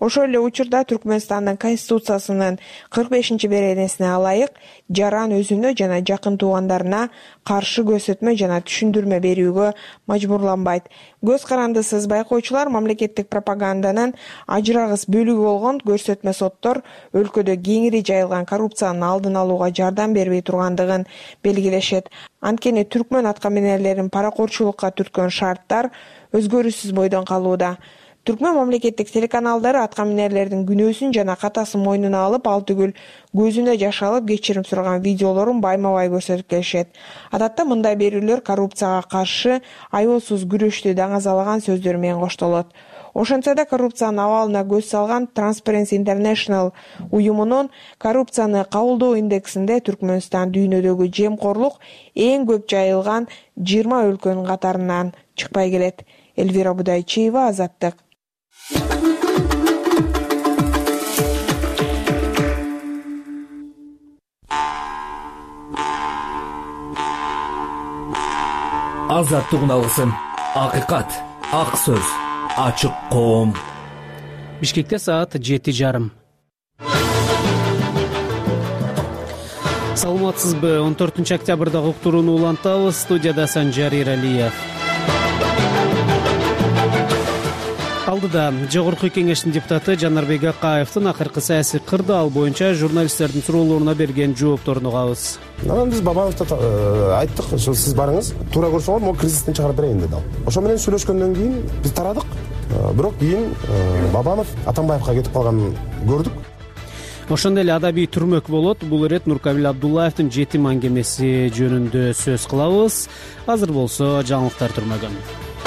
Ошол эле учурда Түркмөнстандын конституциясынын кырк бешинчи беренесине ылайык жаран өзүнө жана жакын туугандарына каршы көрсөтмө жана түшүндүрмө берүүгө мажбурланбайт. Көз карандысыз байкоочулар мамлекеттик пропаганданын ажырагыс бөлүгү болгон көрсөтмө соттор өлкөдө кеңири жайылган коррупциянын алдын алууга жардам бербей тургандыгын белгилешет. Анткени түркмөн аткаминерлерин паракорчулукка түрткөн шарттар өзгөрүүсүз бойдон калууда. Түркмөн мамлекеттик телеканалдары аткаминерлердин күнөөсүн жана катасын мойнуна алып, ал түгүл көзүнө жаш алып кечирим сураган видеолорун байма-бай көрсөтүп келишет. Адатта мындай берүүлөр коррупцияга каршы аеосуз күрөштү даңазалаган сөздөр менен коштолот. Ошентсе да коррупциянын абалына көз салган Transparency International уюмунун коррупцияны кабылдоо индексинде Түркмөнстан дүйнөдөгү жемкорлук эң көп жайылган жыйырма өлкөнүн катарынан чыкпай келет. Эльвира Будайчиева, Азаттык. Азаттык уналысын. Акыйкат, ак сөз, ачык коом. Бишкекте саат жети жарым. Саламатсызбы? он төртүнчү октябрдагы уктурууну улантабыз. Студияда Санжар Иралиев. Алдыда Жогорку кеңештин депутаты Жанарбек Акаевдин акыркы саясий кырдаал боюнча журналисттердин суроолоруна берген жоопторун угабыз. Анан биз Бабановго айттык, ошо сиз барыңыз, туура көрсөңөр, могу кризистен чыгарып берейин деди ал. Ошо менен сүйлөшкөндөн кийин биз тарадык. Бирок кийин Бабанов Атамбаевга кетип калганын көрдүк. Ошондой эле адабий түрмөк болот. Бул ирет Нуркабил Абдуллаевдин жетим аңгемеси жөнүндө сөз кылабыз. Азыр болсо жаңылыктар түрмөгөн.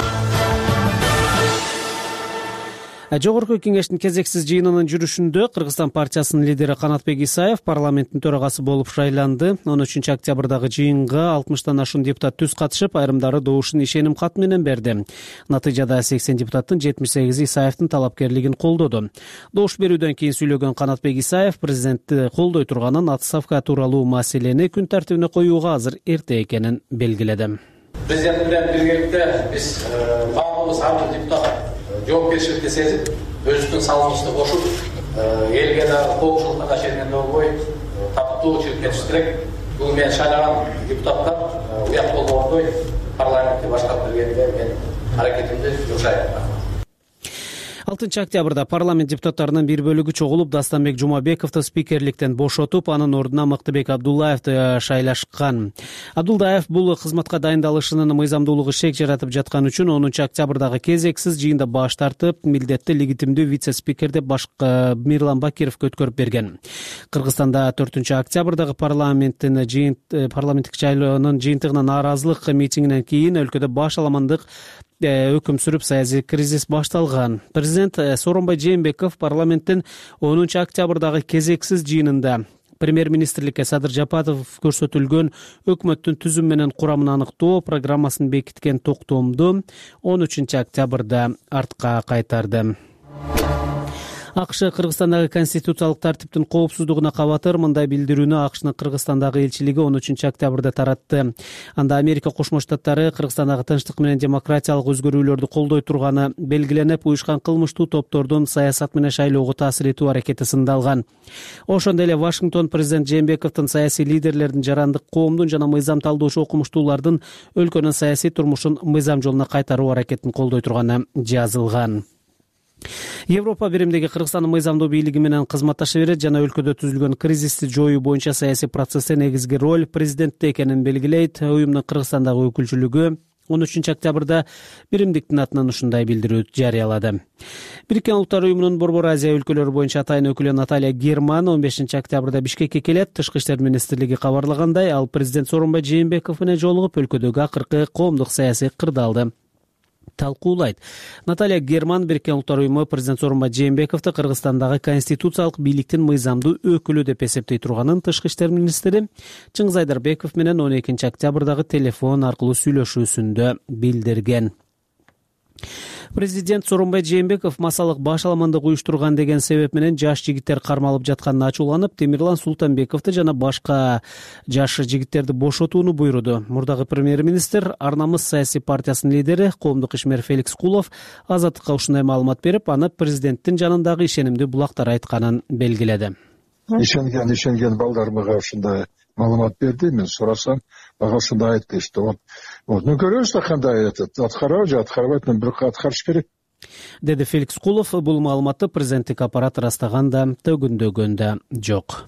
Жогорку кеңештин кезексиз жыйынынын жүрүшүндө Кыргызстан партиясынын лидери Канатбек Исаев парламенттин төрагасы болуп шайланды. он үчүнчү октябрдагы жыйынга алтымыштан ашуун депутат түз катышып, айрымдары добушун ишеним кат менен берди. Натыйжада сексен депутаттын жетимиш сегизи Исаевдин талапкерлигин колдоду. Добуш берүүдөн кийин сүйлөгөн Канатбек Исаев президентти колдой турганын, отставка тууралуу маселени күн тартибине коюуга азыр эрте экенин белгиледи. Президент менен биргеликте биз баардыгыбыз ар бир депутат жоопкерчиликти сезип, өзүбүздүн салымыбызды кошуп, элге дагы коопчулукка да чейин болбой, татыктуу чыгып кетиш керек. Бүгүн мен шайлаган депутаттар уят болгондой парламентти баштап бергенде мен аракетимди жумшайм. алтынчы октябрда парламент депутаттарынын бир бөлүгү чогулуп Дастанбек Жумабековду спикерликтен бошотуп, анын ордуна Мыктыбек Абдуллаевди шайлашкан. Абдуллаев бул кызматка дайындалышынын мыйзамдуулугу шек жаратып жаткан үчүн онунчу октябрдагы кезексиз жыйында баш тартып, милдетти легитимдүү вице-спикер деп башка Мирлан Бакировго өткөрүп берген. Кыргызстанда төртүнчү октябрдагы парламенттин жыйын парламенттик шайлоонун жыйынтыгына нааразылык митингинен кийин өлкөдө баш аламандык өкүм сүрүп саясий кризис башталган. Президент Сооронбай Жээнбеков парламенттин онунчу октябрдагы кезексиз жыйынында премьер-министрликке Садыр Жапаров көрсөтүлгөн өкмөттүн түзүм менен курамын аныктоо программасын бекиткен токтомду он үчүнчү октябрда артка кайтарды. АКШ Кыргызстандагы конституциялык тартиптин коопсуздугуна кабатыр мындай билдирүүнү АКШнын Кыргызстандагы элчилиги он үчүнчү октябрда таратты. Анда Америка Кошмо Штаттары Кыргызстандагы тынчтык менен демократиялык өзгөрүүлөрдү колдой турганы белгиленип, уюшкан кылмыштуу топтордун саясат менен шайлоого таасир этүү аракети сындалган. Ошондой эле Вашингтон президент Жээнбековдун саясий лидерлердин, жарандык коомдун жана мыйзам талдоочу окумуштуулардын өлкөнүн саясий турмушун мыйзам жолуна кайтаруу аракетин колдой турганы жазылган. Европа биримдиги Кыргызстандын мыйзамдуу бийлиги менен кызматташа берет жана өлкөдө түзүлгөн кризисти жоюу боюнча саясий процессте негизги роль президентте экенин белгилейт. Уюмдун Кыргызстандагы өкүлчүлүгү он үчүнчү октябрда биримдиктин атынан ушундай билдирүү жарыялады. Бириккен Улуттар уюмунун Борбор Азия өлкөлөрү боюнча атайын өкүлү Наталья Герман он бешинчи октябрда Бишкекке келет. Тышкы иштер министрлиги кабарлагандай, ал президент Сооронбай Жээнбеков менен жолугуп, өлкөдөгү акыркы коомдук саясий кырдаалды талкуулайт. Наталья Герман Бириккен Улуттар уюму президент Сооронбай Жээнбековду Кыргызстандагы конституциялык бийликтин мыйзамдуу өкүлү деп эсептей турганын тышкы иштер министри Чыңгыз Айдарбеков менен он экинчи октябрдагы телефон аркылуу сүйлөшүүсүндө билдирген. Президент Сооронбай Жээнбеков масалык башаламандык уюштурган деген себеп менен жаш жигиттер кармалып жатканына ачууланып, Темирлан Султанбековду жана башка жаш жигиттерди бошотууну буйруду. Мурдагы премьер-министр Ар намыс саясий партиясынын лидери, коомдук ишмер Феликс Кулов Азаттыкка ушундай маалымат берип, аны президенттин жанындагы ишенимдүү булактар айтканын белгиледи. Ишенген ишенген балдар мага ушундай маалымат берди, мен сурасам, ага ушундай айтты дешти. Вот, ну көрөбүз да кандай айтат, аткарабы же аткарбайт, мен бирок аткарыш керек. Деди Феликс Кулов. Бул маалыматты президенттик аппарат ырастаган да, төгүндөгөн да жок.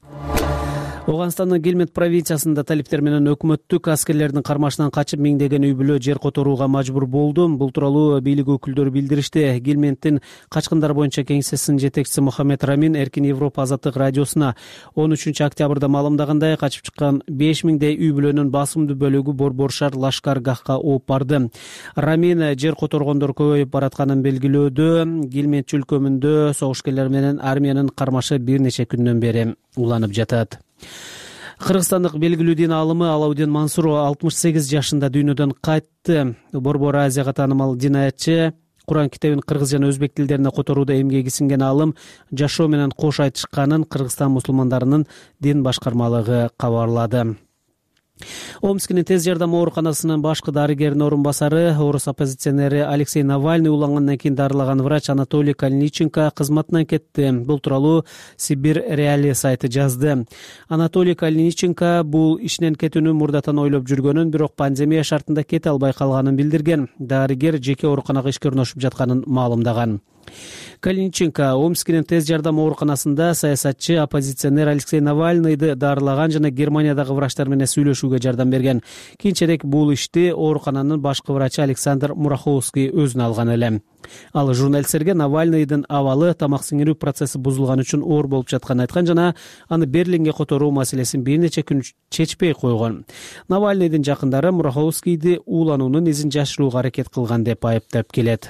Ооганстандын Гилмет провинциясында талиптер менен өкмөттүк аскерлердин кармашынан качып миңдеген үй бүлө жер которууга мажбур болду. Бул тууралуу бийлик өкүлдөрү билдиришти. Гилметтин качкындар боюнча кеңсесинин жетекчиси Мухаммед Рамин Эркин Европа азаттык радиосуна он үчүнчү октябрда маалымдагандай, качып чыккан беш миңдей үй бүлөнүн басымдуу бөлүгү Борбор шаар Лашкаргахка ооп барды. Рамин жер которгондор көбөйүп баратканын белгилөөдө. Гилмет чөлкөмүндө согушкерлер менен армиянын кармашы бир нече күндөн бери уланып жатат. Кыргызстандык белгилүү дин аалымы Алаудин Мансур алтымыш сегиз жашында дүйнөдөн кайтты. Борбор Азияга таанымал дин аятчы Куран китебин кыргыз жана өзбек тилдерине которууда эмгеги сиңген аалым жашоо менен кош айтышканын Кыргызстан мусулмандарынын дин башкармалыгы кабарлады. Омскинин тез жардам ооруканасынын башкы дарыгеринин орун басары, орус оппозиционери Алексей Навальный улангандан кийин дарылаган врач Анатолий Калиниченко кызматынан кетти. Бул тууралуу Сибирь Реалии сайты жазды. Анатолий Калиниченко бул ишинен кетүүнү мурдатан ойлоп жүргөнүн, бирок пандемия шартында кете албай калганын билдирген. Дарыгер жеке ооруканага ишке орношуп жатканын маалымдаган. Калиниченко Омскинин тез жардам ооруканасында саясатчы оппозиционер Алексей Навальныйды дарылаган жана Германиядагы врачтар менен сүйлөшүүгө жардам берген. Кийинчерээк бул ишти оорукананын башкы врачы Александр Мураховский өзүнө алган эле. Ал журналисттерге Навальныйдын абалы тамак сиңирүү процесси бузулган үчүн оор болуп жатканын айткан жана аны Берлинге которуу маселесин бир нече күн чечпей койгон. Навальныйдын жакындары Мураховскийди уулануунун изин жашырууга аракет кылган деп айыптап келет.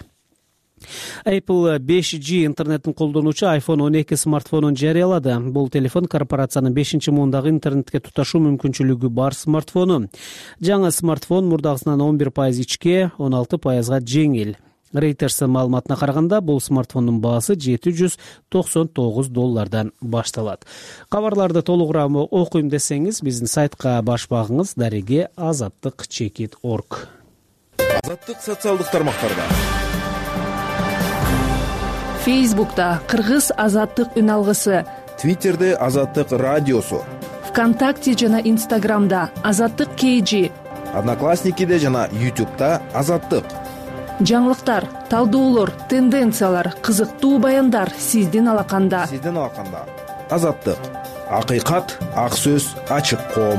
Apple беш джи интернеттин колдонуучу айфон он эки смартфонун жарыялады. Бул телефон корпорациянын бешинчи муундагы интернетке туташуу мүмкүнчүлүгү бар смартфону. Жаңы смартфон мурдагысынан он бир пайыз ичке, он алты пайызга жеңил. Рейтерстин маалыматына караганда, бул смартфондун баасы жети жүз токсон тогуз доллардан башталат. Кабарларды толугураак окуйм десеңиз, биздин сайтка баш багыңыз дареге азаттык чекит точка орг. Азаттык социалдык тармактарда. Фейсбукта Кыргыз азаттык үн алгысы, Твиттерде Азаттык радиосу, ВКонтакте жана Инстаграмда Азаттык кей джи, Одноклассникиде жана Ютубта Азаттык. Жаңылыктар, талдоолор, тенденциялар, кызыктуу баяндар сиздин алаканда. Сиздин алаканда. Азаттык. Акыйкат, ак сөз, ачык коом.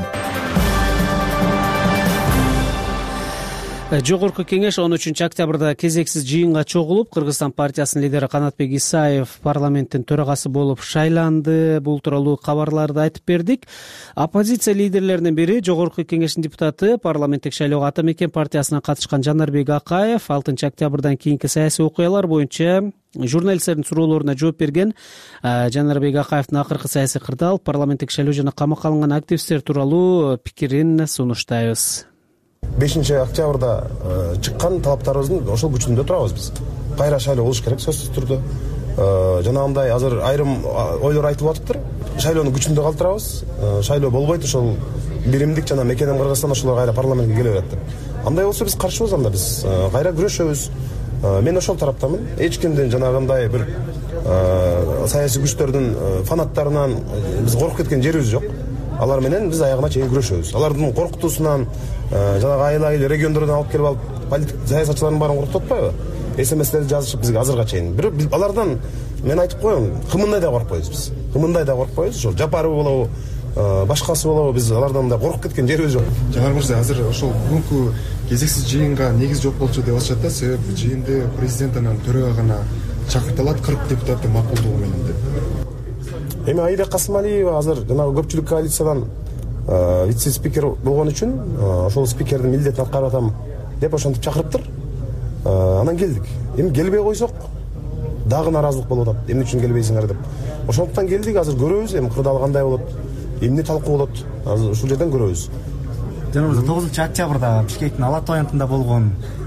Жогорку кеңеш он үчүнчү октябрда кезексиз жыйынга чогулуп, Кыргызстан партиясынын лидери Канатбек Исаев парламенттин төрагасы болуп шайланды. Бул тууралуу кабарларды айтып бердик. Оппозиция лидерлеринин бири, Жогорку кеңештин депутаты, парламенттик шайлоого Ата Мекен партиясынан катышкан Жанарбек Акаев алтынчы октябрдан кийинки саясий окуялар боюнча журналисттердин суроолоруна жооп берген. Жанарбек Акаевдин акыркы саясий кырдаал, парламенттик шайлоо жана камакка алынган активисттер тууралуу пикирин сунуштайбыз. бешинчи октябрда чыккан талаптарыбыздын ошол күчүндө турабыз биз. Кайра шайлоо болуш керек сөзсүз түрдө. Жанагындай азыр айрым ойлор айтылып атыптыр. Шайлоонун күчүндө калтырабыз. Шайлоо болбойт, ошол биримдик жана Мекенем Кыргызстан ошолор кайра парламентке келе берет деп. Андай болсо биз каршыбыз, анда биз кайра күрөшөбүз. Мен ошол тараптамын. Эч кимдин жанагындай бир саясий күчтөрдүн фанаттарынан биз коркуп кеткен жерибиз жок. Алар менен биз аягына чейин күрөшөбүз. Алардын коркутуусунан жанагы айыл-айыл региондордон алып келип алып политик саясатчылардын баарын коркутуп атпайбы? СМСтерди жазышып бизге азырга чейин. Бирок биз алардан мен айтып коем, кымындай да коркпойбуз биз. Кымындай да коркпойбуз. Ошол Жапаров болобу, башкасы болобу, биз алардан да коркуп кеткен жерибиз жок. Жанар мырза, азыр ошол бүгүнкү кезексиз жыйынга негиз жок болчу деп атышат да, себеби жыйынды президент анан төрага гана чакыртылат, кырк депутаттын макулдугу менен деп. Эми Аида Касымалиева азыр жанагы көпчүлүк коалициядан вице-спикер болгон үчүн ошол спикердин милдетин аткарып атам деп ошентип чакырыптыр. Анан келдик. Эми келбей койсок дагы наразылык болуп атат. Эмне үчүн келбейсиңер деп. Ошондуктан келдик, азыр көрөбүз, эми кырдаал кандай болот, эмне талкуу болот. Азыр ушул жерден көрөбүз. Жанагы тогузунчу октябрда Бишкектин Ала Тоянтында болгон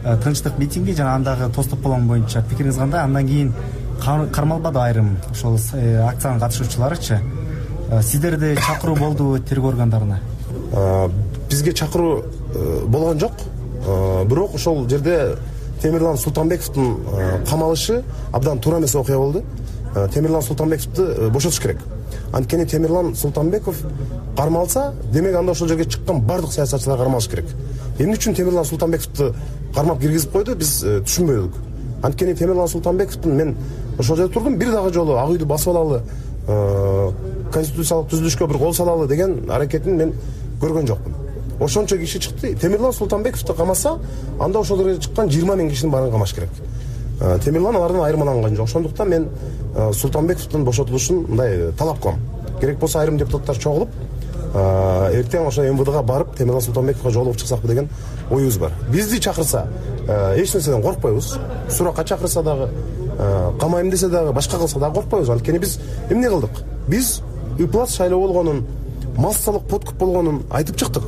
тынчтык митинги жана андагы тостоп болгон боюнча пикириңиз кандай? Андан кийин кармалбады айрым ошол акциянын катышуучуларычы? Сиздерде чакыруу болдубу тергөө органдарына? Бизге чакыруу болгон жок. Бирок ошол жерде Темирлан Султанбековдун камалышы абдан туура эмес окуя болду. Темирлан Султанбековду бошотуш керек. Анткени Темирлан Султанбеков кармалса, демек анда ошол жерге чыккан бардык саясатчылар кармалыш керек. Эмне үчүн Темирлан Султанбековду кармап киргизип койду, биз түшүнбөдүк. Анткени Темирлан Султанбековдун мен ошол жерде турдум, бир дагы жолу ак үйдү басып алалы, конституциялык түзүлүшкө бир кол салалы деген аракетин мен көргөн жокмун. Ошончо киши чыкты. Темирлан Султанбековду камаса, анда ошол жерге чыккан жыйырма миң кишинин баарын камаш керек. Темирлан алардан айырмаланган жок. Ошондуктан мен Султанбековдун бошотулушун мындай талап кылам. Керек болсо айрым депутаттар чогулуп, эртең ошо эм вэ дэга барып Темирлан Султанбековго жолугуп чыксакпы деген оюбуз бар. Бизди чакырса, эч нерседен коркпойбуз. Суракка чакырса дагы, камайм десе дагы, башка кылса дагы коркпойбуз. Анткени биз эмне кылдык? Биз ыплас шайлоо болгонун, массалык подкуп болгонун айтып чыктык.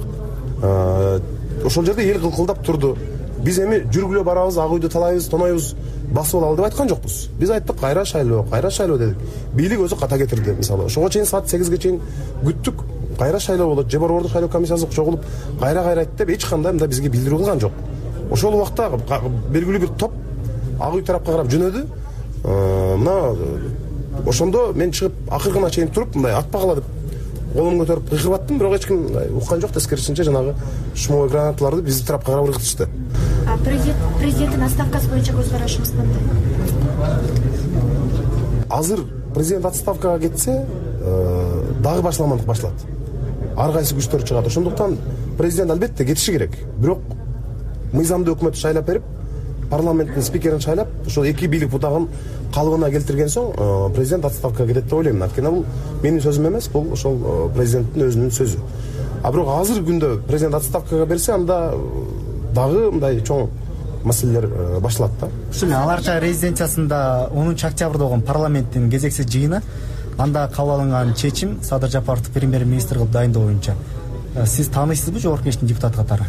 Ошол жерде эл кылкылдап турду. Биз эми жүргүлө барабыз, ак үйдү талайбыз, тонойбуз, басып алалы деп айткан жокпуз. Биз айттык, кайра шайлоо, кайра шайлоо дедик. Бийлик өзү ката кетирди. Мисалы, ошого чейин саат сегизге чейин күттүк, кайра шайлоо болот, же борбордук шайлоо комиссиясы чогулуп, кайра кайра айтты деп эч кандай мында бизге билдирүү кылган жок. Ошол убакта белгилүү бир топ ак үй тарапка карап жөнөдү. Мына ошондо мен чыгып акыркына чейин туруп, мындай атпагыла деп колумду көтөрүп кыйкырып аттым, бирок эч ким уккан жок. Тескерисинче жанагы шумовой гранаталарды биздин тарапка карап ыргытышты. А президенттин отставкасы боюнча көз карашыңыз кандай? Азыр президент отставкага кетсе, дагы башламандык башталат. Ар кайсы күчтөр чыгат. Ошондуктан президент албетте кетиши керек. Бирок мыйзамдуу өкмөт шайлап берип, парламенттин спикерин шайлап, ошол эки бийлик бутагын калыбына келтирген соң президент отставкага кетет деп ойлойм. Анткени бул менин сөзүм эмес, бул ошол президенттин өзүнүн сөзү. А бирок азыр күндө президент отставкага берсе, анда дагы мындай чоң маселелер башталат да. Ушул аларча резиденциясында онунчу октябрда болгон парламенттин кезексиз жыйыны, анда кабыл алынган чечим Садыр Жапаровду премьер-министр кылып дайындоо боюнча. Сиз тааныйсызбы Жогорку Кеңештин депутаты катары?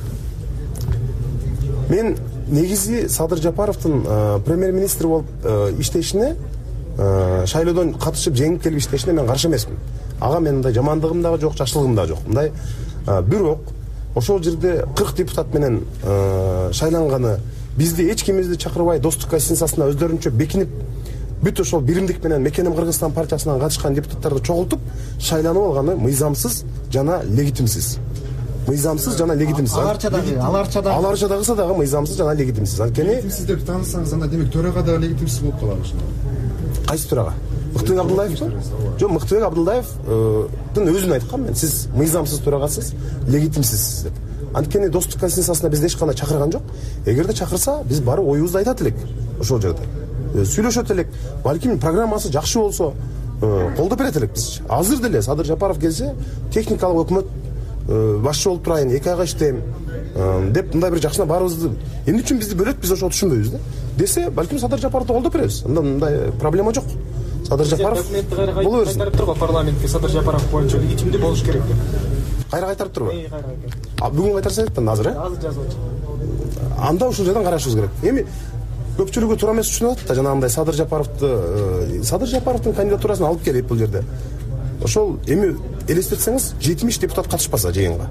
Мен негизи Садыр Жапаровдун премьер-министр болуп иштешине, шайлоодон катышып жеңип келип иштешине мен каршы эмесмин. Ага мен мындай жамандыгым дагы жок, жакшылыгым дагы жок. Мындай бирок ошол жерде кырк депутат менен шайланганы, бизди эч кимибизди чакырбай достук конституциясына өздөрүнчө бекинип, бүт ошол биримдик менен Мекеним Кыргызстан партиясынан катышкан депутаттарды чогултуп шайланып алганы мыйзамсыз жана легитимсиз. Мыйзамсыз жана легитимсиз. Аларча дагы, аларча дагы, аларча дагы дагы мыйзамсыз жана легитимсиз. Анткени легитимсиз деп таанысаңыз, анда демек төрага дагы легитимсиз болуп калат ошондо. Кайсы төрага? Мыктыбек Абдулдаевбы? Жок, Мыктыбек Абдулдаевдын өзүн айткам мен. Сиз мыйзамсыз төрагасыз, легитимсиз деп. Анткени достук конституциясына бизди эч кандай чакырган жок. Эгерде чакырса, биз бары оюбузду айтат элек ошол жерде. Сүйлөшөт элек. Балким программасы жакшы болсо, колдоп берет элек биз. Азыр деле Садыр Жапаров келсе, техникалык өкмөт башчы болуп турайын, эки айга иштейм деп мындай бир жакшына баарыбызды эмне үчүн бизди бөлөт, биз ошол түшүнбөйбүз да. Десе, балким Садыр Жапаровду колдоп беребиз. Анда мындай проблема жок. Садыр Жапаров боло берсин. Кайтарып турбу парламентке Садыр Жапаров боюнча легитимдүү болуш керек деп. Кайра кайтарып турбу? А бүгүн кайтарса экен азыр, э? Азыр жазып атат. Анда ушул жерден карашыбыз керек. Эми көпчүлүгү туура эмес түшүнүп атат да, жанагындай Садыр Жапаровду, Садыр Жапаровдун кандидатурасын алып келип бул жерде. Ошол эми элестетсеңиз, жетимиш депутат катышпаса жыйынга,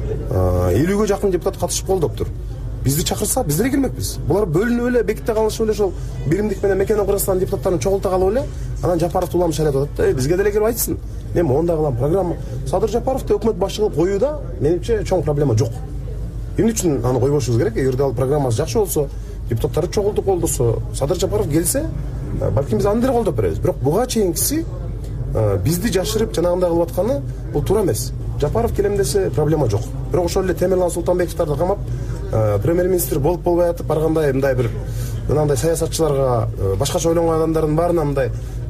элүүгө жакын депутат катышып колдоптур. Бизди чакырса, биз деле кирмекпиз. Булар бөлүнүп эле, беките калышып эле ошол биримдик менен Мекеним Кыргызстан депутаттарын чогулта калып эле, анан Жапаровду улам шайлап атат да. Бизге деле кирип айтсын. Мен мондай кылам, программа. Садыр Жапаровду өкмөт башчы кылып коюуда менимче чоң проблема жок. Эмне үчүн аны койбошубуз керек? Эгерде ал программасы жакшы болсо, депутаттарды чогултуп колдосо, Садыр Жапаров келсе, балким биз аны деле колдоп беребиз. Бирок буга чейинкиси бизди жашырып жанагындай кылып атканы бул туура эмес. Жапаров келем десе проблема жок. Бирок ошол эле Темирлан Султанбековдарды камап, премьер-министр болуп болбой атып баргандай мындай бир мындай саясатчыларга, башкача ойлонгон адамдардын баарына мындай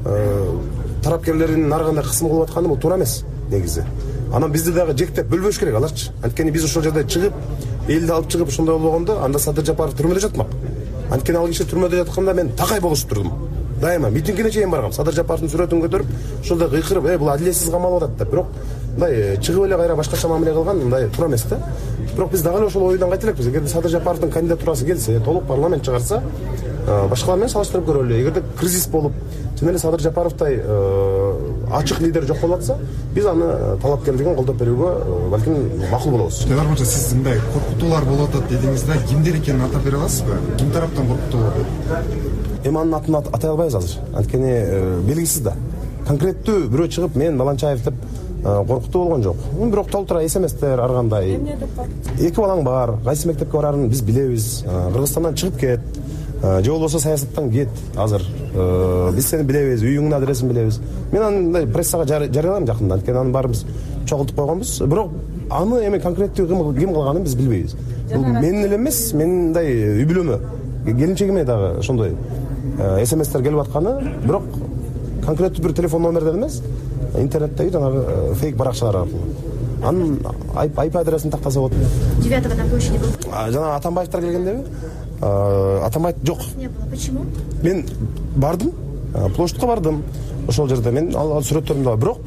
тарапкерлерин ар кандай кысым кылып атканы бул туура эмес негизи. Анан бизди дагы жектеп бөлбөш керек аларчы. Анткени биз ошол жерде чыгып, элди алып чыгып ошондой болгондо, анда Садыр Жапаров түрмөдө жатмак. Анткени ал киши түрмөдө жатканда мен такай болуштуп турдум. Дайыма митингине чейин баргам. Садыр Жапаровдун сүрөтүн көтөрүп, ошолда кыйкырып, "Э, бул адилетсиз камалып атат" деп. Бирок мындай чыгып эле кайра башкача мамиле кылган мындай туура эмес да. Бирок биз дагы эле ошол ойдон кайта элекпиз. Эгерде Садыр Жапаровдун кандидатурасы келсе, толук парламент чыгарса, башкалар менен салыштырып көрөлү. Эгерде кризис болуп, жана эле Садыр Жапаровдай ачык лидер жок болуп атса, биз аны талапкерлигин колдоп берүүгө балким макул болобуз. Жанар мырза, сиз мындай коркутуулар болуп атат дедиңиз да, кимдер экенин атап бере аласызбы? Ким тараптан коркутуу болуп атат? Эми анын атын атай албайбыз азыр. Анткени белгисиз да. Конкреттүү бирөө чыгып мен Баланчаев деп коркутуу болгон жок. Бирок толтура смстер ар кандай. Эки балаң бар, кайсы мектепке барарын биз билебиз. Кыргызстандан чыгып кет, же болбосо саясаттан кет азыр. Биз сени билебиз, үйүңдүн адресин билебиз. Мен аны прессага жарыялайм жакында, анткени аны баарыбыз чогултуп койгонбуз. Бирок аны эми конкреттүү ким кылганын биз билбейбиз. Бул менин эле эмес, менин мындай үй бүлөмө, келинчегиме дагы ошондой смстер келип атканы, бирок конкреттүү бир телефон номерден эмес, интернеттеги жанагы фейк баракчалар аркылуу. Анын ай пи адресин тактаса болот. девятого на площади был? Жана Атамбаевтер келгендеби? Атамбаев жок. Не было. Почему? Мен бардым, площадька бардым. Ошол жерде мен ал сүрөттөрүм да бар, бирок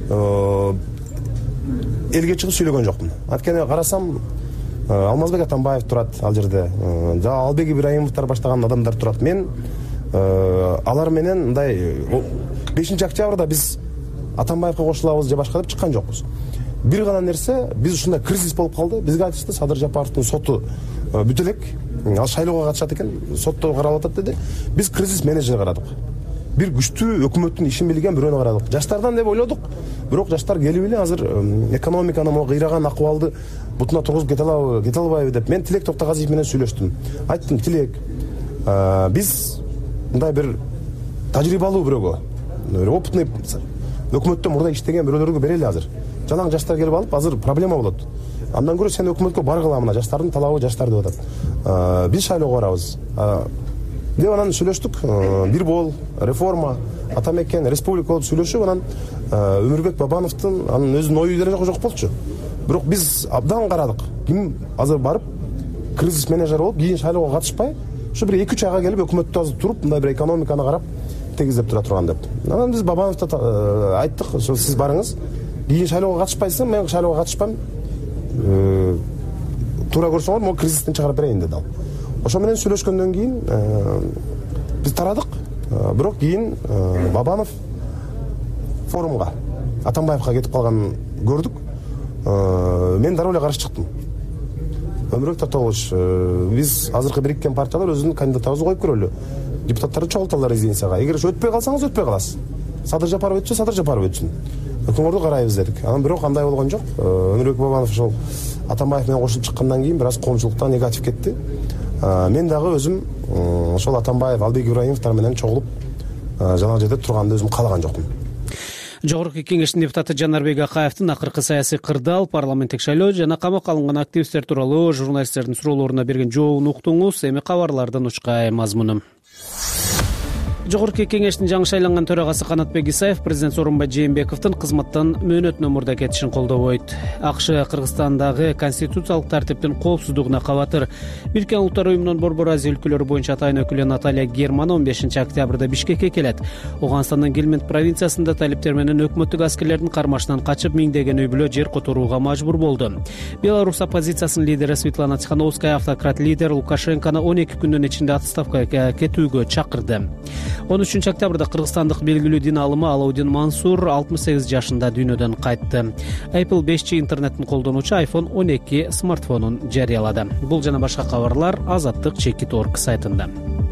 элге чыгып сүйлөгөн жокмун. Анткени карасам, Алмазбек Атамбаев турат ал жерде. Жана Албек Ибраимовтар баштаган адамдар турат. Мен алар менен мындай бешинчи октябрда биз Атамбаевге кошулабыз же башка деп чыккан жокпуз. Бир гана нерсе, биз ушундай кризис болуп калды. Бизге айтышты, Садыр Жапаровдун соту бүтө элек, ал шайлоого катышат экен, сотто каралып атат деди. Биз кризис менеджер карадык. Бир күчтүү өкмөттүн ишин билген бирөөнү карадык. Жаштардан деп ойлодук. Бирок жаштар келип эле азыр экономиканы могу кыйраган акыбалды бутуна тургузуп кете алабы, кете албайбы деп мен Тилек Токтогазиев менен сүйлөштүм. Айттым, Тилек, биз мындай бир тажрыйбалуу бирөөгө, опытный өкмөттө мурда иштеген бирөөлөргө берели азыр. Жалаң жаштар келип алып, азыр проблема болот. Андан көрө сен өкмөткө баргыла, мына жаштардын талабы жаштар деп атат. Биз шайлоого барабыз. Деп анан сүйлөштүк. Бир бол, реформа, Атамекен, республика болуп сүйлөшүп, анан Өмүрбек Бабановдун анын өзүнүн ою деле жок болчу. Бирок биз абдан карадык. Ким азыр барып кризис менеджер болуп, кийин шайлоого катышпай, ушу бир эки үч айга келип өкмөттү азыр туруп, мындай бир экономиканы карап тегиздеп тура турган деп. Анан биз Бабановдо айттык, ошо сиз барыңыз. Кийин шайлоого катышпайсың, мен шайлоого катышпам. Туура көрсөңөр, могу кризистен чыгарып берейин деди ал. Ошо менен сүйлөшкөндөн кийин биз тарадык. Бирок кийин Бабанов форумга Атамбаевга кетип калганын көрдүк. Мен дароо эле каршы чыктым. Өмүрбек Татаович, биз азыркы бириккен партиялар өзүнүн кандидатыбызды коюп көрөлү. Депутаттарды чогулталар резиденцияга. Эгер өтпөй калсаңыз, өтпөй каласыз. Садыр Жапаров өтсө, Садыр Жапаров өтсүн. Өкмөрдү карайбыз дедик. Анан бирок андай болгон жок. Өмүрбек Бабанов ошол Атамбаев менен кошулуп чыккандан кийин бир аз коомчулуктан негатив кетти. Мен дагы өзүм ошол Атамбаев, Албек Ибраимовтар менен чогулуп жанагы жерде турганды өзүм каалаган жокмун. Жогорку кеңештин депутаты Жанарбек Акаевдин акыркы саясий кырдаал, парламенттик шайлоо жана камакка алынган активисттер тууралуу журналисттердин суроолоруна берген жообун уктуңуз. Эми кабарлардын учкай мазмуну. Жогорку кеңештин жаңы шайланган төрагасы Канатбек Исаев президент Сооронбай Жээнбековдун кызматтан мөөнөтүнө мурда кетишин колдобойт. АКШ Кыргызстандагы конституциялык тартиптин коопсуздугуна кабатыр. Бириккен Улуттар уюмунун Борбор Азия өлкөлөрү боюнча атайын өкүлү Наталья Герман он бешинчи октябрда Бишкекке келет. Оганстандын Гельмент провинциясында талиптер менен өкмөттүк аскерлердин кармашынан качып миңдеген үй бүлө жер которууга мажбур болду. Беларусь оппозициясынын лидери Светлана Тихановская автократ лидер Лукашенкону он эки күндүн ичинде отставкага кетүүгө чакырды. он үчүнчү октябрда кыргызстандык белгилүү дин алымы Алаудин Мансур алтымыш сегиз жашында дүйнөдөн кайтты. Apple беш джи интернеттин колдонуучу айфон он эки смартфонун жарыялады. Бул жана башка кабарлар азаттык чекит точка орг сайтында.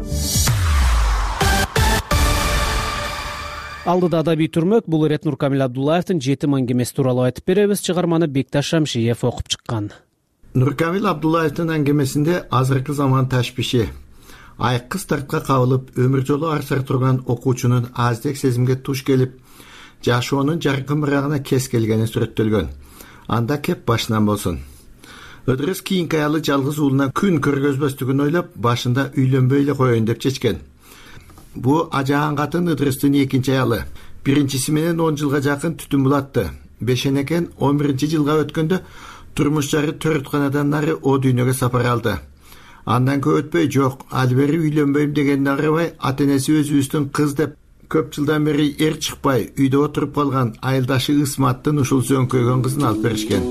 Алдыда адабий түрмөк, бул ирет Нуркамил Абдуллаевдин жетим аңгемеси тууралуу айтып беребиз. Чыгарманы Бекташ Шамшиев окуп чыккан. Нуркамил Абдуллаевдин аңгемесинде азыркы заман ташбиши, айкыз тартка кабылып өмүр жолу арсар турган окуучунун аздек сезимге туш келип, жашоонун жаркын бырагына кес келгени сүрөттөлгөн. Анда кеп башынан болсун. Ыдырыс кийинки аялы жалгыз уулуна күн көргөзбөстүгүн ойлоп, башында үйлөнбөй эле коеюн деп чечкен. Бу ажаан катын Ыдырыстын экинчи аялы. Биринчиси менен он жылга жакын түтүн булатты. Бешенекен он биринчи жылга өткөндө турмуш жары төртканадан нары о дүйнөгө сапар алды. Андан көп өтпөй жок, ал бери үйлөнбөйм дегенине карабай, ата-энеси өзүбүздүн кыз деп көп жылдан бери эр чыкпай үйдө отуруп калган айылдашы Ысматтын ушул сөңкөйгөн кызын алып беришкен.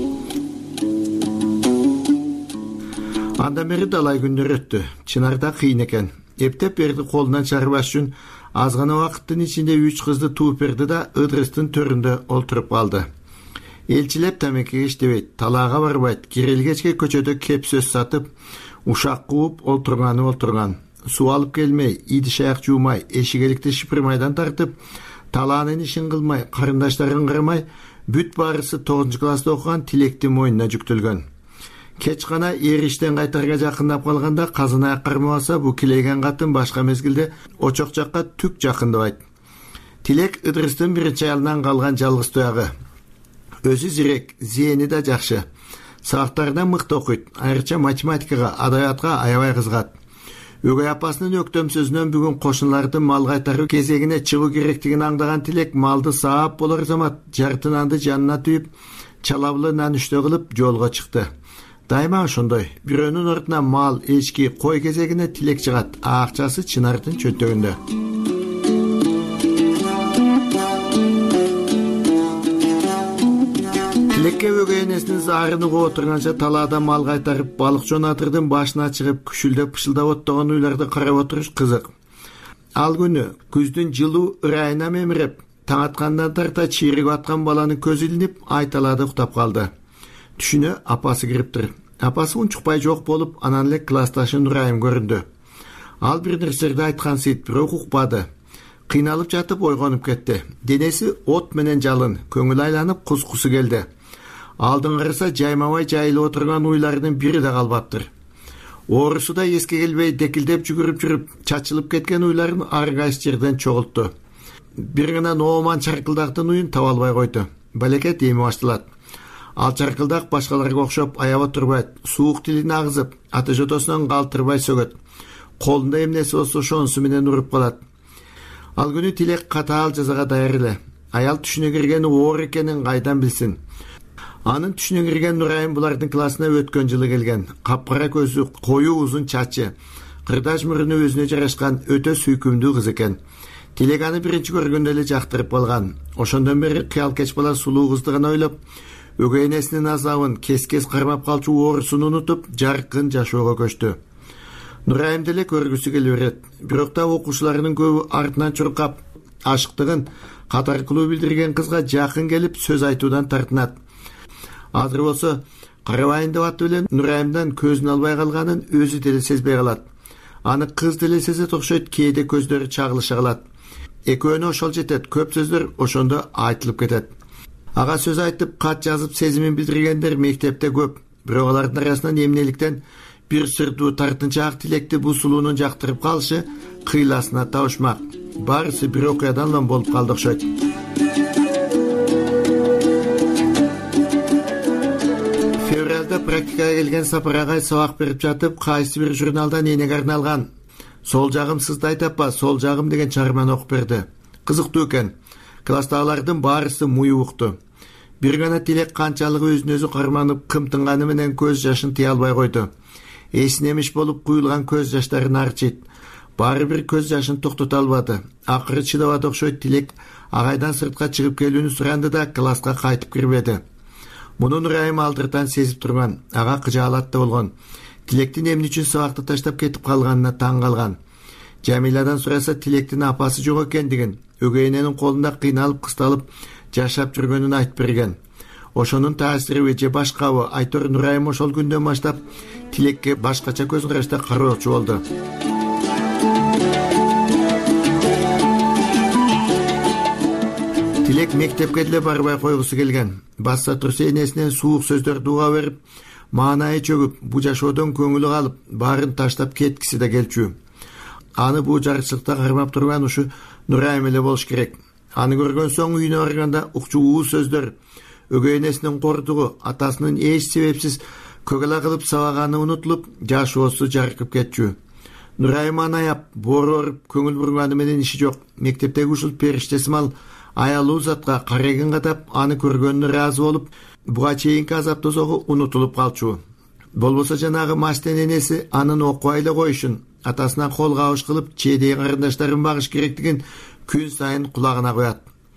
Андан бери далай күндөр өттү. Чынарда кыйын экен. Эптеп берди колунан чыгарбаш үчүн аз гана убакыттын ичинде үч кызды тууп берди да ыдырыстын төрүндө олтуруп калды. Элчилеп тамеки иштебейт, талаага барбайт, кирелгечке көчөдө кеп сөз сатып, ушак кууп олтурганы олтурган. Суу алып келмей, идиш аяк жуумай, эшигеликти шипирмайдан тартып, талаанын ишин кылмай, карындаштарын кармай, бүт баарысы тогузунчу класста окуган Тилектин мойнуна жүктөлгөн. Кеч гана эр иштен кайтарга жакындап калганда казын аяк кармабаса, бу килеген катын башка мезгилде очок жакка түк жакындабайт. Тилек ыдырыстын биринчи аялынан калган жалгыз туягы. Өзү зирек, зээни да жакшы. Сабактардан мыкты окуйт, айрыкча математикага, адабиятка аябай кызыгат. Өгөй апасынын өктөм сөзүнөн бүгүн кошуналардын мал кайтаруу кезегине чыгуу керектигин аңдаган Тилек малды саап болор замат жартынанды жанына түйүп, чалабылы нанүштө кылып жолго чыкты. Дайыма ошондой. Бирөөнүн ордуна мал, эчки, кой кезегине Тилек чыгат. Акчасы Чынардын чөнтөгүндө. Тилекке өгөй энесинин заарын угуп отурганча талаада мал кайтарып, балыкчы Натырдын башына чыгып, күшүлдөп пышылдап оттогон уйларды карап отуруш кызык. Ал күнү күздүн жылуу ырайына мемиреп, таң аткандан тарта чийирип аткан баланын көзү илинип, айталады уктап калды. Түшүнө апасы кириптир. Апасы унчукпай жок болуп, анан эле классташы Нурайым көрүндү. Ал бир нерселерди айткансыйт, бирок укпады. Кыйналып жатып ойгонуп кетти. Денеси от менен жалын, көңүл айланып кускусу келди. Алдын караса жаймабай жайылып отурган уйларынын бири да калбаптыр. Оорусу да эске келбей декилдеп жүгүрүп жүрүп, чачылып кеткен уйларын ар кайсы жерден чогултту. Бир гана Нооман чаркылдактын уюн таба албай койду. Балекет эми башталат. Ал чаркылдак башкаларга окшоп аябы турбайт, суук тилин агызып, аты жотосунан калтырбай сөгөт. Колунда эмнеси болсо ошонусу менен уруп калат. Ал күнү Тилек катаал жазага даяр эле. Аял түшүнө киргени оор экенин кайдан билсин? Анын түшүнө кирген Нурайым булардын классына өткөн жылы келген. Капкара көзү, коюу узун чачы, кырдаш муруну өзүнө жарашкан өтө сүйкүмдүү кыз экен. Тилек аны биринчи көргөндө эле жактырып калган. Ошондон бери кыял кеч бала сулуу кызды гана ойлоп, өгөй энесинин азабын кес-кес кармап калчу оорусун унутуп, жаркын жашоого көчтү. Нурайым деле көргүсү келе берет. Бирок да окуучуларынын көбү артынан чуркап, ашыктыгын катар кылуу билдирген кызга жакын келип сөз айтуудан тартынат. Азыр болсо карабайын деп аты белен Нурайымдан көзүн албай калганын өзү деле сезбей калат. Аны кыз деле сезет окшойт, кээде көздөрү чагылыша калат. Экөөнө ошол жетет, көп сөздөр ошондо айтылып кетет. Ага сөз айтып, кат жазып сезимин билдиргендер мектепте көп. Бирок алардын арасынан эмнеликтен бир сырдуу тартынчаак Тилекти бул сулуунун жактырып калышы кыйласына табышмак. Баарысы бир окуядан эле болуп калды окшойт. Февралда практикага келген Сапар агай сабак берип жатып, кайсы бир журналдан энеге арналган "Сол жагым сыздайт апа, сол жагым" деген чыгарманы окуп берди. Кызыктуу экен. Класстагылардын баарысы муyu укту. Бир гана Тилек канчалык өзүн өзү карманып, кымтынганы менен көз жашын тыя албай койду. Эсинемиш болуп куюлган көз жаштарын арчыйт. Баары бир көз жашын токтото албады. Акыры чыдабады окшойт. Тилек агайдан сыртка чыгып келүүнү суранды да класска кайтып кирбеди. Муну Нурайым алдыртан сезип турган. Ага кыжаалат да болгон. Тилектин эмне үчүн сабакты таштап кетип калганына таң калган. Жамиладан сураса Тилектин апасы жок экендигин, өгөй эненин колунда кыйналып кысталып жашап жүргөнүн айтып берген. Ошонун таасириби же башкабы, айтор Нурайым ошол күндөн баштап Тилекке башкача көз карашта кароочу болду. Тилек мектепке деле барбай койгусу келген. Басса турса энесинен суук сөздөрдү уга берип, маанайы чөгүп, бу жашоодон көңүлү калып, баарын таштап кеткиси да келчү. Аны бу жарчылыкта кармап турган ушу Нурайым эле болуш керек. Аны көргөн соң үйүнө барганда укчуу сөздөр, өгөй энесинин кордугу, атасынын эч себепсиз көгала кылып сабаганы унутулуп, жашоосу жаркып кетчү. Нурайым аны аяп, боору оруп, көңүл бурганы менен иши жок. Мектептеги ушул периштесимал аялуу затка карегин катап, аны көргөнүнө ыраазы болуп, буга чейинки азап тозогу унутулуп калчу. Болбосо жанагы маштен энеси анын окубай эле коюшун, атасынан кол кабыш кылып, чейдей карындаштарын багыш керектигин күн сайын кулагына коет.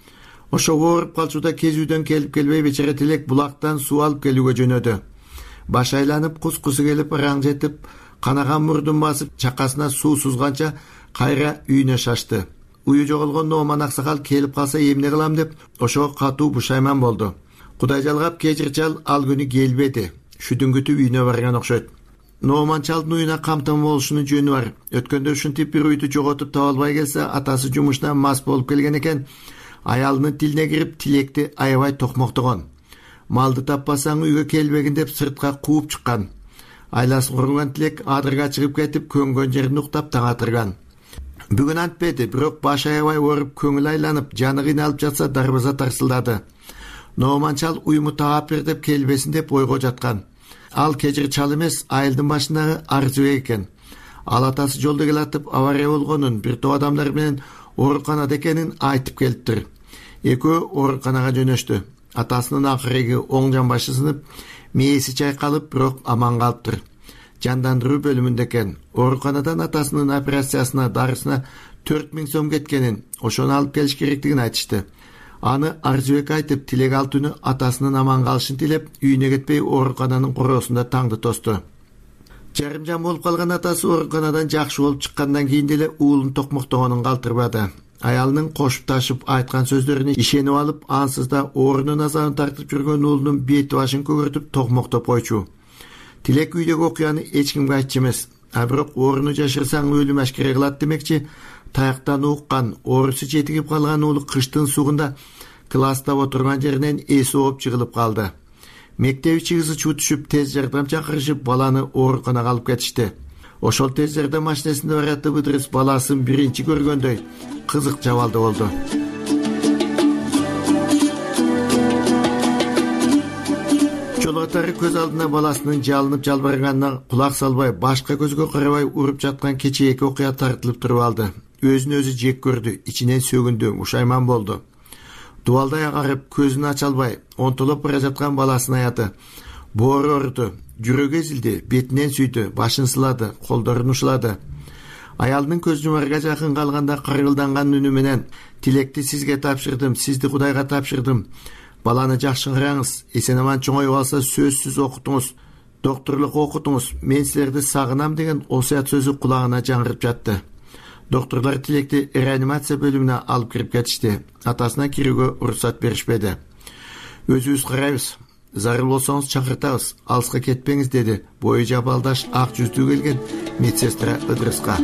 Ошо ооруп калчуда кезүүдөн келип келбей бечара Тилек булактан суу алып келүүгө жөнөдү. Баш айланып, кус-кусу келип, ыраң жетип, канаган мурдун басып, чакасына суу сузганча кайра үйүнө шашты. Уyu жоголгон Номан аксакал келип калса эмне кылам деп, ошого катуу бушайман болду. Кудай жалгап кечир чал ал күнү келбеди. Шүдүңгүтүп үйүнө барган окшойт. Номан чалдын уюна камтам болушунун жөнү бар. Өткөндө ушинтип бир үйдү жоготуп таба албай келсе, атасы жумуштан мас болуп келген экен. Аялынын тилине кирип, Тилекти аябай токмоктогон. Малды таппасаң үйгө келбегин деп сыртка кууп чыккан. Айласы курган Тилек адырга чыгып кетип, көнгөн жерин уктап таң атырган. Бүгүн антпеди, бирок баш аябай ооруп, көңүл айланып, жаны кыйналып жатса дарбаза тарсылдады. Номан чал уюму таап бер деп келбесин деп ойго жаткан. Ал кечир чал эмес, айылдын башындагы Арзыбек экен. Ал атасы жолдо келатып авария болгонун, бир топ адамдар менен ооруканада экенин айтып келиптир. Экөө ооруканага жөнөштү. Атасынын акыркы оң жамбашы сынып, мээси чайкалып, бирок аман калыптыр. Жандандыруу бөлүмүндө экен. Ооруканадан атасынын операциясына, дарысына төрт миң сом кеткенин, ошону алып келиш керектигин айтышты. Аны Арзыбек айтып, Тилек ал түнү атасынын аман калышын тилеп, үйүнө кетпей оорукананын короосунда таңды тосту. Жарымжан болуп калган атасы ооруканадан жакшы болуп чыккандан кийин деле уулун токмоктогонун калтырбады. Аялынын кошуп ташып айткан сөздөрүнө ишенип алып, ансыз да оорунун азабын тартып жүргөн уулунун бети башын көгөртүп токмоктоп койчу. Тилек үйдөгү окуяны эч кимге айтчу эмес. А бирок ооруну жашырсаң өлүм ашкере кылат демекчи, таяктан уккан, оорусу жетигип калган уулу кыштын сугунда класста отурган жеринен эси ооп жыгылып калды. Мектеп ичи кызы чуу түшүп, тез жардам чакырышып, баланы ооруканага алып кетишти. Ошол тез жардам машинесинде баратып Ыдырыс баласын биринчи көргөндөй кызык жабалды болду. Жолотары көз алдына баласынын жалынып жалбарганына кулак салбай, башка көзгө карабай уруп жаткан кечээ эки окуя тартылып туруп алды. Өзүн өзү жек көрдү, ичинен сөгүндү, ушайман болду. Дубалдай агарып, көзүн ача албай, онтолоп бара жаткан баласын аяты. Боору ооруду, жүрөгү эзилди, бетинен сүйдү, башын сылады, колдорун ушулады. Аялдын көз жумарга жакын калганда кыргылданган үнү менен: "Тилекти сизге тапшырдым, сизди Кудайга тапшырдым. Баланы жакшы караңыз, эсен-аман чоңоюп алса сөзсүз окутуңуз, докторлук окутуңуз, мен силерди сагынам" деген осуят сөзү кулагына жаңырып жатты. Докторлар Тилекти реанимация бөлүмүнө алып кирип кетишти. Атасына кирүүгө уруксат беришпеди. "Өзүбүз карайбыз. Зарыл болсоңуз чакыртабыз, алыска кетпеңиз" деди бою жабалдаш ак жүздүү келген медсестра Ыдырыска.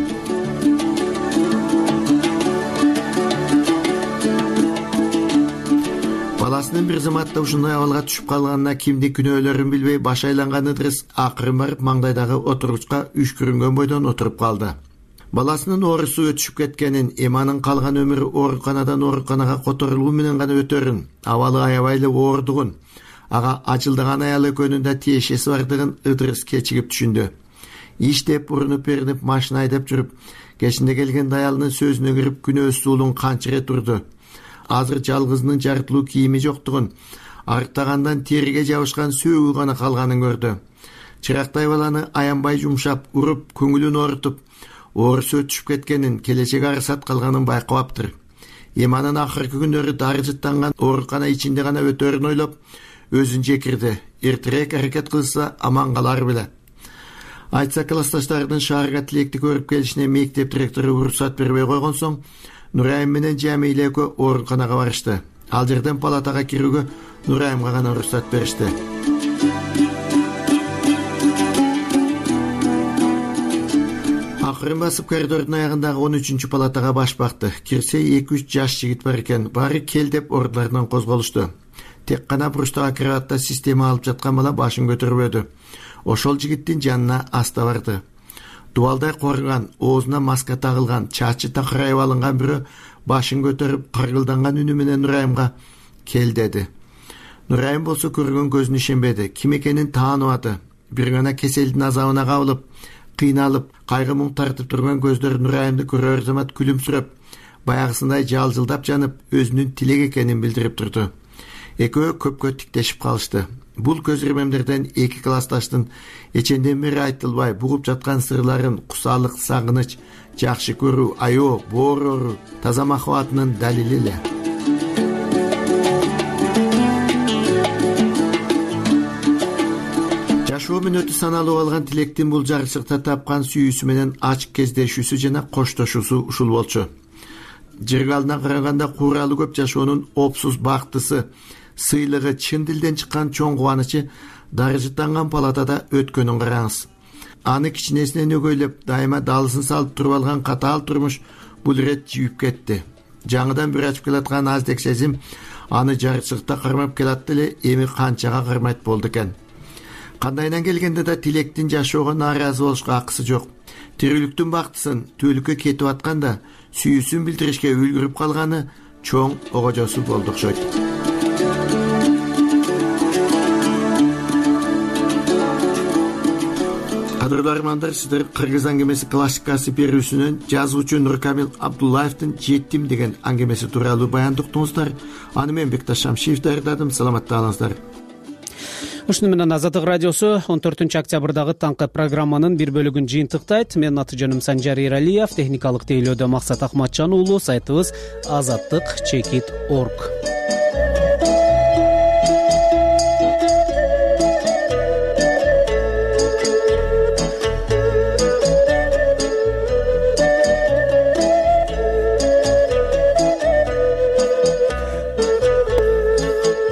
Баласынын бир заматта ушундай абалга түшүп калганына кимди күнөөлөрүн билбей баш айланган Ыдырыс акырын барып маңдайдагы отургучка үшкүрүнгөн бойдон отуруп калды. Баласынын оорусу өтүшүп кеткенин, эманын калган өмүрү ооруканадан ооруканага которулуу менен гана өтөрүн, абалы аябай эле оордугун, ага ажылдаган аял экөөнүн да тиешеси бардыгын Ыдырыс кечигип түшүндү. Иштеп, урунуп беринип, машина айдап жүрүп, кечинде келген аялынын сөзүнө кирип күнөөсүз уулун канчыре турду. Азыр жалгызынын жартылуу кийими жоктугун, арыктагандан териге жабышкан сөөгү гана калганын көрдү. Чырактай баланы аянбай жумшап, уруп, көңүлүн оорутуп, оорусу өтүшүп кеткенин, келечеги арсат калганын байкабаптыр. Эманын акыркы күндөрү дары жыттанган оорукана ичинде гана өтөрүн ойлоп, өзүн жекирди. Эртерээк аракет кылса аман калар беле. Айтса классташтарынын шаарга Тилекти көрүп келишине мектеп директору уруксат бербей койгон соң, Нурайым менен Жамиле экөө ооруканага барышты. Ал жерден палатага кирүүгө Нурайымга гана уруксат беришти. Акырын басып коридордун аягындагы он үчүнчү палатага баш бакты. Кирсе эки үч жаш жигит бар экен. Баары кел деп ордуларынан козголушту. Тек гана бурчтагы кроватта система алып жаткан бала башын көтөрбөдү. Ошол жигиттин жанына аста барды. Дубалдай корган, оозуна маска тагылган, чачы такырайып алынган бирөө башын көтөрүп, кыргылданган үнү менен Нурайымга "Кел" деди. Нурайым болсо көргөн көзүнө ишенбеди. Ким экенин тааныбады. Бир гана кеселдин азабына кабылып, кыйналып, кайгы муң тартып турган көздөр Нурайымды көрөр замат күлүмсүрөп, баягысындай жалжылдап жанып, өзүнүн Тилек экенин билдирип турду. Экөө көпкө тиктешип калышты. Бул көз ирмемдерден эки классташтын эченден бери айтылбай бугуп жаткан сырларын кусалык, сагыныч, жакшы көрүү, аё, боор оору, таза махабатынын далили эле. Жашоо менен өтө саналуу калган Тилектин бул жарычыкта тапкан сүйүүсү менен ачык кездешүүсү жана коштошуусу ушул болчу. Жерге алдына караганда кууралы көп жашоонун опсуз бактысы, сыйлыгы, чын дилден чыккан чоң кубанычы дарыжыттанган палатада өткөнүн караңыз. Аны кичинесинен өгөйлөп, дайыма далысын салып туруп алган катаал турмуш бул ирет жүйүп кетти. Жаңыдан бир ачып келаткан аздек сезим аны жарычыкта кармап келатты эле, эми канчага кармайт болду экен. Кандайынан келгенде да Тилектин жашоого нааразы болушка акысы жок. Тирүүлүктүн бактысын түөлүккө кетип атканда сүйүүсүн билдиришке үлгүрүп калганы чоң огожосу болду окшойт. Кадырлуу армандар, сиздер Кыргыз аңгемеси классикасы берүүсүнөн жазуучу Нуркамил Абдуллаевдин «Жеттим» деген аңгемеси тууралуу баян уктуңуздар. Аны мен Бекташ Шамшиев даярдадым. Саламатта калыңыздар. Ушуну менен Азаттык радиосу он төртүнчү октябрдагы таңкы программанын бир бөлүгүн жыйынтыктайт. Менин аты жөнүм Санжар Эралиев, техникалык тейлөөдө Максат Акматжан уулу, сайтыбыз азаттык чекит точка орг.